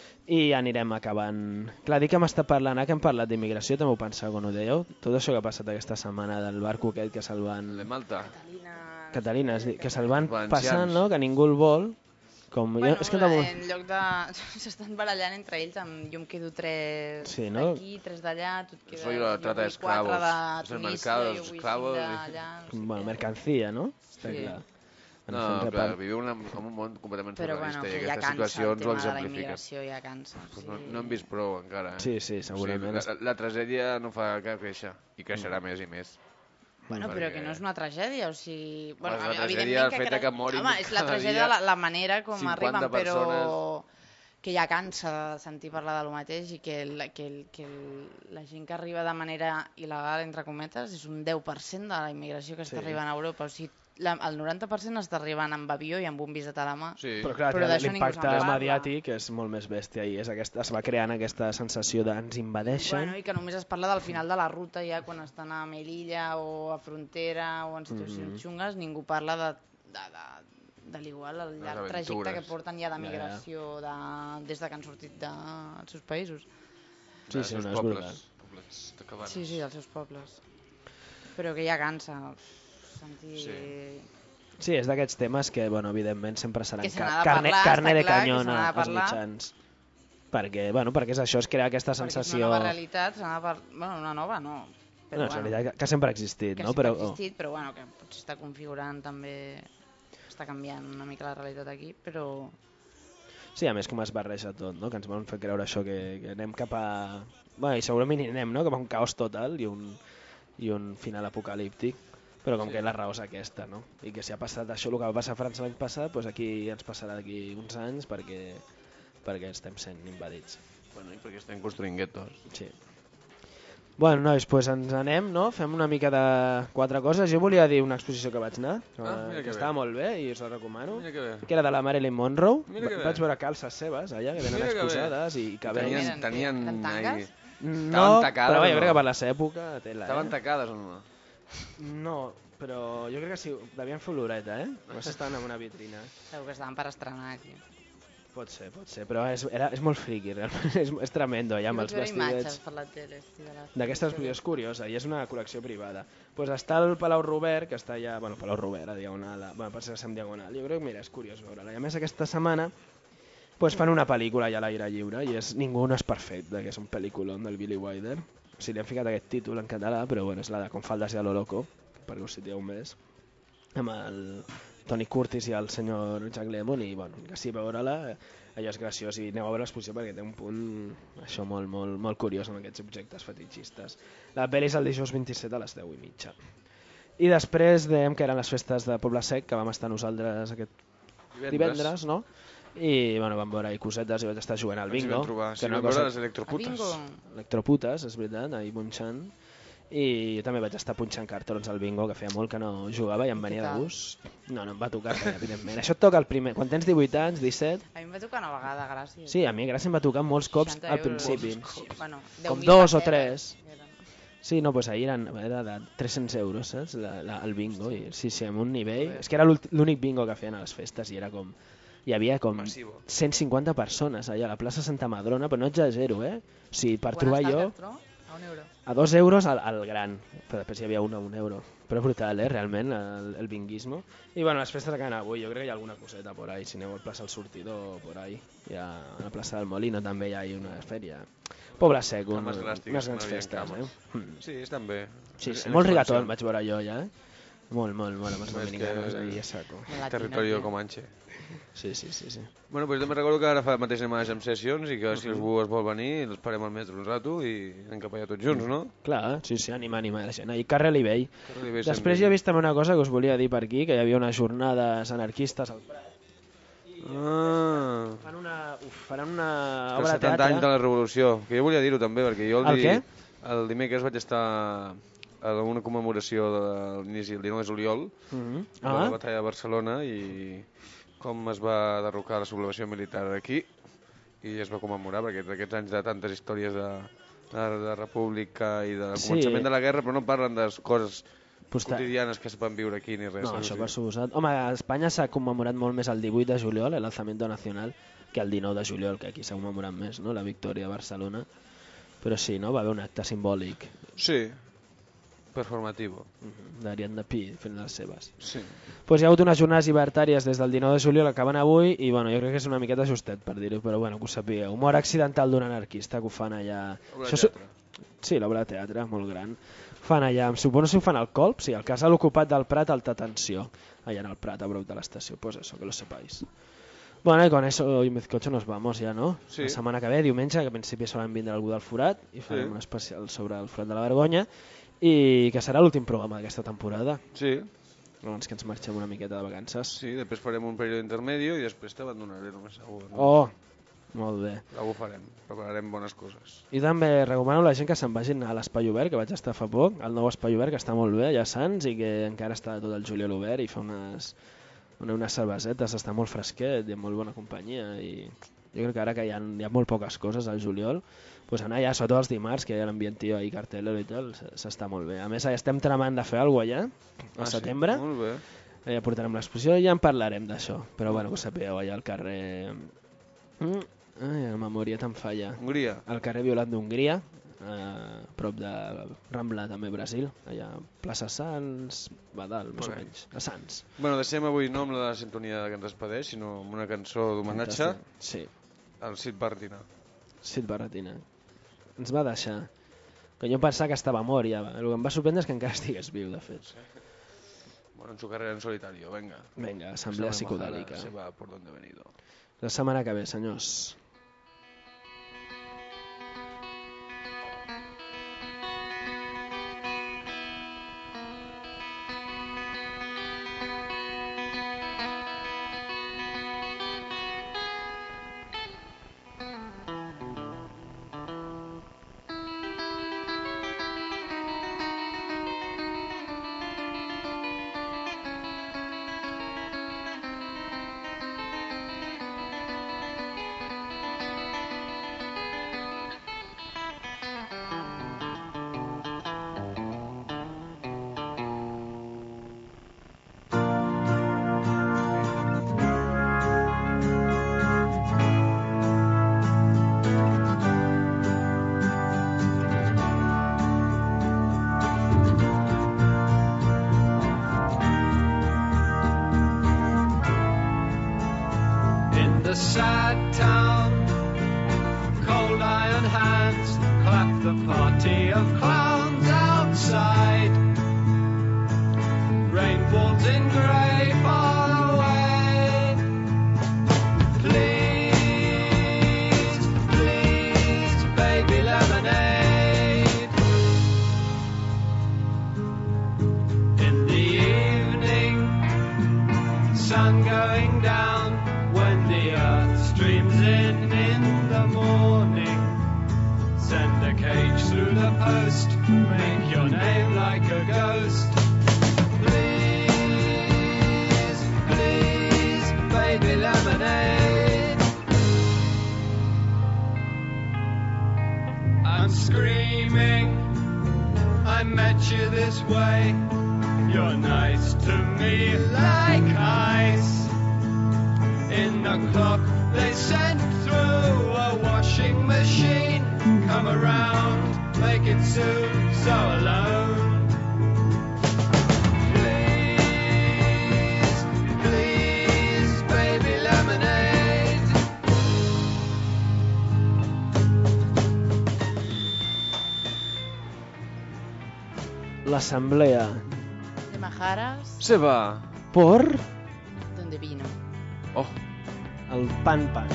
i anirem acabant. Clar, dic que m'està parlant, que hem parlat d'immigració, també ho pensava quan ho dèieu, tot això que ha passat aquesta setmana del barco aquest que se'l van... De Malta. Catalina, que se'l van passant, no? Que ningú el vol. Com... Bueno, jo, és que tampoc... en lloc de... s'estan barallant entre ells amb jo em quedo tres sí, no? d'aquí, tres d'allà, tu et quedes... Soy la trata d'esclavos, és el mercat dels esclavos... Bueno, mercancía, no? Està sí. clar. No, clar, vivim en un món completament surrealista bueno, i ja aquestes situacions ho exemplifiquen. Però bueno, que ja cansa el tema de la immigració, ja cansa. Pues sí. no, no hem vist prou encara. Eh? Sí, sí, segurament. O sigui, la, la tragèdia no fa cap créixer i creixerà mm. més i més. Bueno, perquè... però que no és una tragèdia, o sigui... Bueno, la tragèdia, el fet que, que morin home, és la tragèdia la, la manera com arriben, però persones... que ja cansa de sentir parlar de lo mateix i que, el, que, el, que el, la gent que arriba de manera il·legal, entre cometes, és un deu per cent de la immigració que està sí. arribant a Europa, o sigui, la, el noranta per cent està arribant amb avió i amb un visat a la mà. Sí. Però clar, però l'impacte mediàtic és molt més bèstia i és aquesta, es va creant aquesta sensació de ens invadeixen. Bueno, i que només es parla del final de la ruta ja quan estan a Melilla o a Frontera o en situacions mm. xungues, ningú parla de, de, de, de l'igual, el llarg trajecte que porten ja de migració de, des de que han sortit dels seus països. Sí, sí, no, és brutal. Sí, sí, dels seus pobles. Però que ja cansa... sentir... Sí. Sí, és d'aquests temes que, bueno, evidentment sempre seran ca carne, parlar, carne de clar, canyón als mitjans. Perquè, bueno, perquè és això, es crea aquesta perquè sensació... és una nova realitat, s'ha de par... bueno, una nova no, Però, no, és bueno, veritat que, que sempre ha existit, que no? sempre Però, ha existit, però bueno, que potser està configurant també, està canviant una mica la realitat aquí, però... Sí, a més com es barreja tot, no? Que ens volen fer creure això, que, que anem cap a... Bé, i segurament hi anem, no? Cap a un caos total i un, i un final apocalíptic, però com sí. que la raó és aquesta, no? I que si ha passat això, el que va passar a França l'any passat, doncs aquí ens passarà d'aquí uns anys perquè, perquè estem sent invadits. Bueno, i perquè estem construint guetos. Sí. Bueno, nois, doncs ens anem, no? Fem una mica de quatre coses. Jo volia dir una exposició que vaig anar, ah, que, que bé. estava molt bé i us la recomano, Mira que bé. que era de la Marilyn Monroe. Mira que bé. Vaig veure calces seves allà, que tenen Mira que exposades i cabells. Tenien, tenien Eren tangues? No, però bé, jo crec que per la seva època... Tela, Estaven eh? tacades o no? No, però jo crec que sí, devien fer oloreta, eh? No sé si estaven en una vitrina. Segur que estaven per estrenar aquí. Pot ser, pot ser, però és, era, és molt friqui, realment, és, és tremendo, ja amb els vestidets. per la tele. D'aquesta exposició és curiosa i és una col·lecció privada. Pues està el Palau Robert, que està allà, bueno, Palau Robert, a Diagonal, a, bueno, per ser en Diagonal. Jo crec que, mira, és curiós veure-la. I a més aquesta setmana pues, fan una pel·lícula ja a l'aire lliure i és Ningú no és perfecte, que és un pel·lículon del Billy Wilder. O sigui, li han ficat aquest títol en català, però bueno, és la de Con faldas y a lo loco, perquè us situeu més, amb el Tony Curtis i el senyor Jack Lemmon, i bueno, que sí, veure-la, allò és graciós, i aneu a veure l'exposició perquè té un punt això molt, molt, molt curiós amb aquests objectes fetichistes. La pel·li és el dijous vint-i-set a les deu i mitja. I després dèiem que eren les festes de Poble Sec, que vam estar nosaltres aquest divendres, divendres no? I bueno, vam veure cosetes i vaig estar jugant al bingo. Ens que sí, vam cosa... veure les electroputes. Electroputes, és veritat, ahir punxant. I jo també vaig estar punxant cartrons al bingo, que feia molt que no jugava i em venia de gust. No, no em va tocar res, evidentment. Això et toca el primer, quan tens divuit anys, disset... A mi em va tocar una vegada, gràcies. Sí, a mi gràcies em va tocar molts cops al principi. Sí, bueno, com dos o tres. Sí, no, doncs ahir eren, era de tres-cents euros, saps, la, la, el bingo. I, sí, sí, amb un nivell... És que era l'únic bingo que feien a les festes i era com... Hi havia com Massivo. cent cinquanta persones allà a la plaça Santa Madrona, però no exagero, eh? O sigui, per trobar jo... A un euro. A dos euros al, al gran, però després hi havia un a un euro. Però brutal, eh, realment, el, el binguismo. I bueno, les festes que han avui, jo crec que hi ha alguna coseta por ahí, si aneu al plaça del Sortidor, por ahí. Hi ha a la plaça del Molino també hi ha una fèria. Poble Sec, un, unes grans festes, eh? Mm. Sí, estan bé. Sí, sí, molt rigatón vaig veure jo ja, eh? Molt, molt, molt, amb els dominicanos ahí a saco. Territorio comanche. Sí, sí, sí, sí. Bueno, doncs també recordo que ara fa mateix anem a les sessions i que si algú es vol venir, els parem al metro un rato i anem cap allà tots junts, no? Clar, sí, sí, anima, anima la gent. I carrer Libell. Libell Després jo he vist també una cosa que us volia dir per aquí, que hi havia unes jornades anarquistes al Prat. Ah. Fan una, uf, faran una Els obra de setanta teatre. anys de la Revolució, que jo volia dir-ho també, perquè jo el, el di... què? el dimecres vaig estar a una commemoració de l'inici del dinou de juliol, mm-hmm. de ah. la batalla de Barcelona, i com es va derrocar la sublevació militar aquí, i es va commemorar, perquè d'aquests anys de tantes històries de, de, de república i del sí. començament de la guerra, però no parlen de coses pues quotidianes que es van viure aquí ni res. No, això per suposat. Home, a Espanya s'ha commemorat molt més el divuit de juliol, l'alzamiento nacional, que el dinou de juliol, que aquí s'ha commemorat més, no? La victòria a Barcelona. Però sí, no? Va haver un acte simbòlic. Sí, performativo. Uh-huh. D'Ariadna Pi fent les seves. Sí. Pues hi ha hagut unes jornades llibertàries des del dinou de juliol, acaben avui, i bueno, jo crec que és una miqueta justet per dir-ho, però bueno, que ho sapigueu. Humor accidental d'un anarquista que ho fan allà... Obra de teatre. Sí, l'obra de teatre, molt gran. Fan allà, em suposo si ho fan al Colp, sí, al casal ocupat del Prat, alta tensió, allà en el Prat, a prop de l'estació, pues eso, que lo sepáis. Bueno, y con eso y bizcocho nos vamos ja, no? Sí. La setmana que ve, diumenge, que a principi solen vindre algú del Forat, i farem sí. un especial sobre el Forat de la Vergonya, i que serà l'últim programa d'aquesta temporada. Sí. Abans que ens marxem una miqueta de vacances. Sí, després farem un període intermedio i després t'abandonaré només segur. No? Oh, molt bé. Ho farem, prepararem bones coses. I també recomano a la gent que se'n vagin a l'Espai Obert, que vaig estar fa poc, al nou Espai Obert, que està molt bé, allà a Sants, i que encara està tot el juliol obert i fa unes, unes cervesetes, està molt fresquet i amb molt bona companyia, i jo crec que ara que hi ha, hi ha molt poques coses al juliol, pues anar allà, sobretot els dimarts, que hi ha l'ambient ahí, cartelero i tal, s'està molt bé. A més, estem tramant de fer alguna cosa allà, al ah, setembre. Sí? Molt bé. Allà portarem l'exposició i ja en parlarem d'això. Però bueno, que ho sapigueu, allà al carrer... Mm, ai, la memòria te'n falla. Hongria. Al carrer Violant d'Hongria, a prop de Rambla, també Brasil, allà plaça Sants, Badal, més okay. o menys, a Sants. Bueno, deixem avui no amb la sintonia que ens despedeix, sinó amb una cançó d'homenatge sí. al Sid Barretina. Sid Barretina. Ens va deixar. Que jo pensava que estava mort ja. El que em va sorprendre és que encara estigués viu, de fet. Bueno, en su carrera en solitario, venga. Venga, assemblea psicodèlica. Se va por donde ha venido. La setmana que ve, senyors. Sad town, cold iron hands clap the party of clowns outside. Rain falls in grey far away. Please, please, baby lemonade. In the evening, sun going down. When the earth streams in in the morning, send a cage through the post, make your name like a ghost. Please, please, baby lemonade. I'm screaming, I met you this way. You're nice to me like ice. In the clock they sent through a washing machine. Come around, make it soon, so alone. Please, please, baby lemonade. L'assemblea. De Majaras. Se va. Por Donde vino. Oh. El pan pan.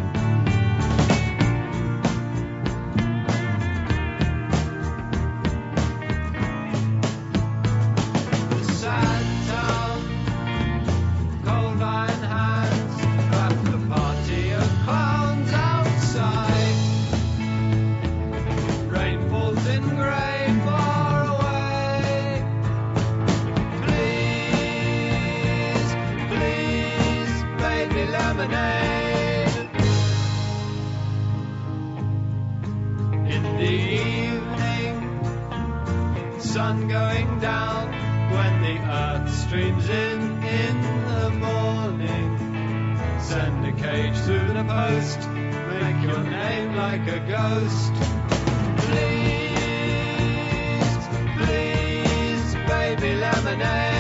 The sad town, cold iron hands, clap the party of clowns outside. Rain falls in grey far away. Please, please, baby lemonade. In the evening, sun going down. When the earth streams in in the morning, send a cage through the post, make your name like a ghost. Please, please, baby lemonade.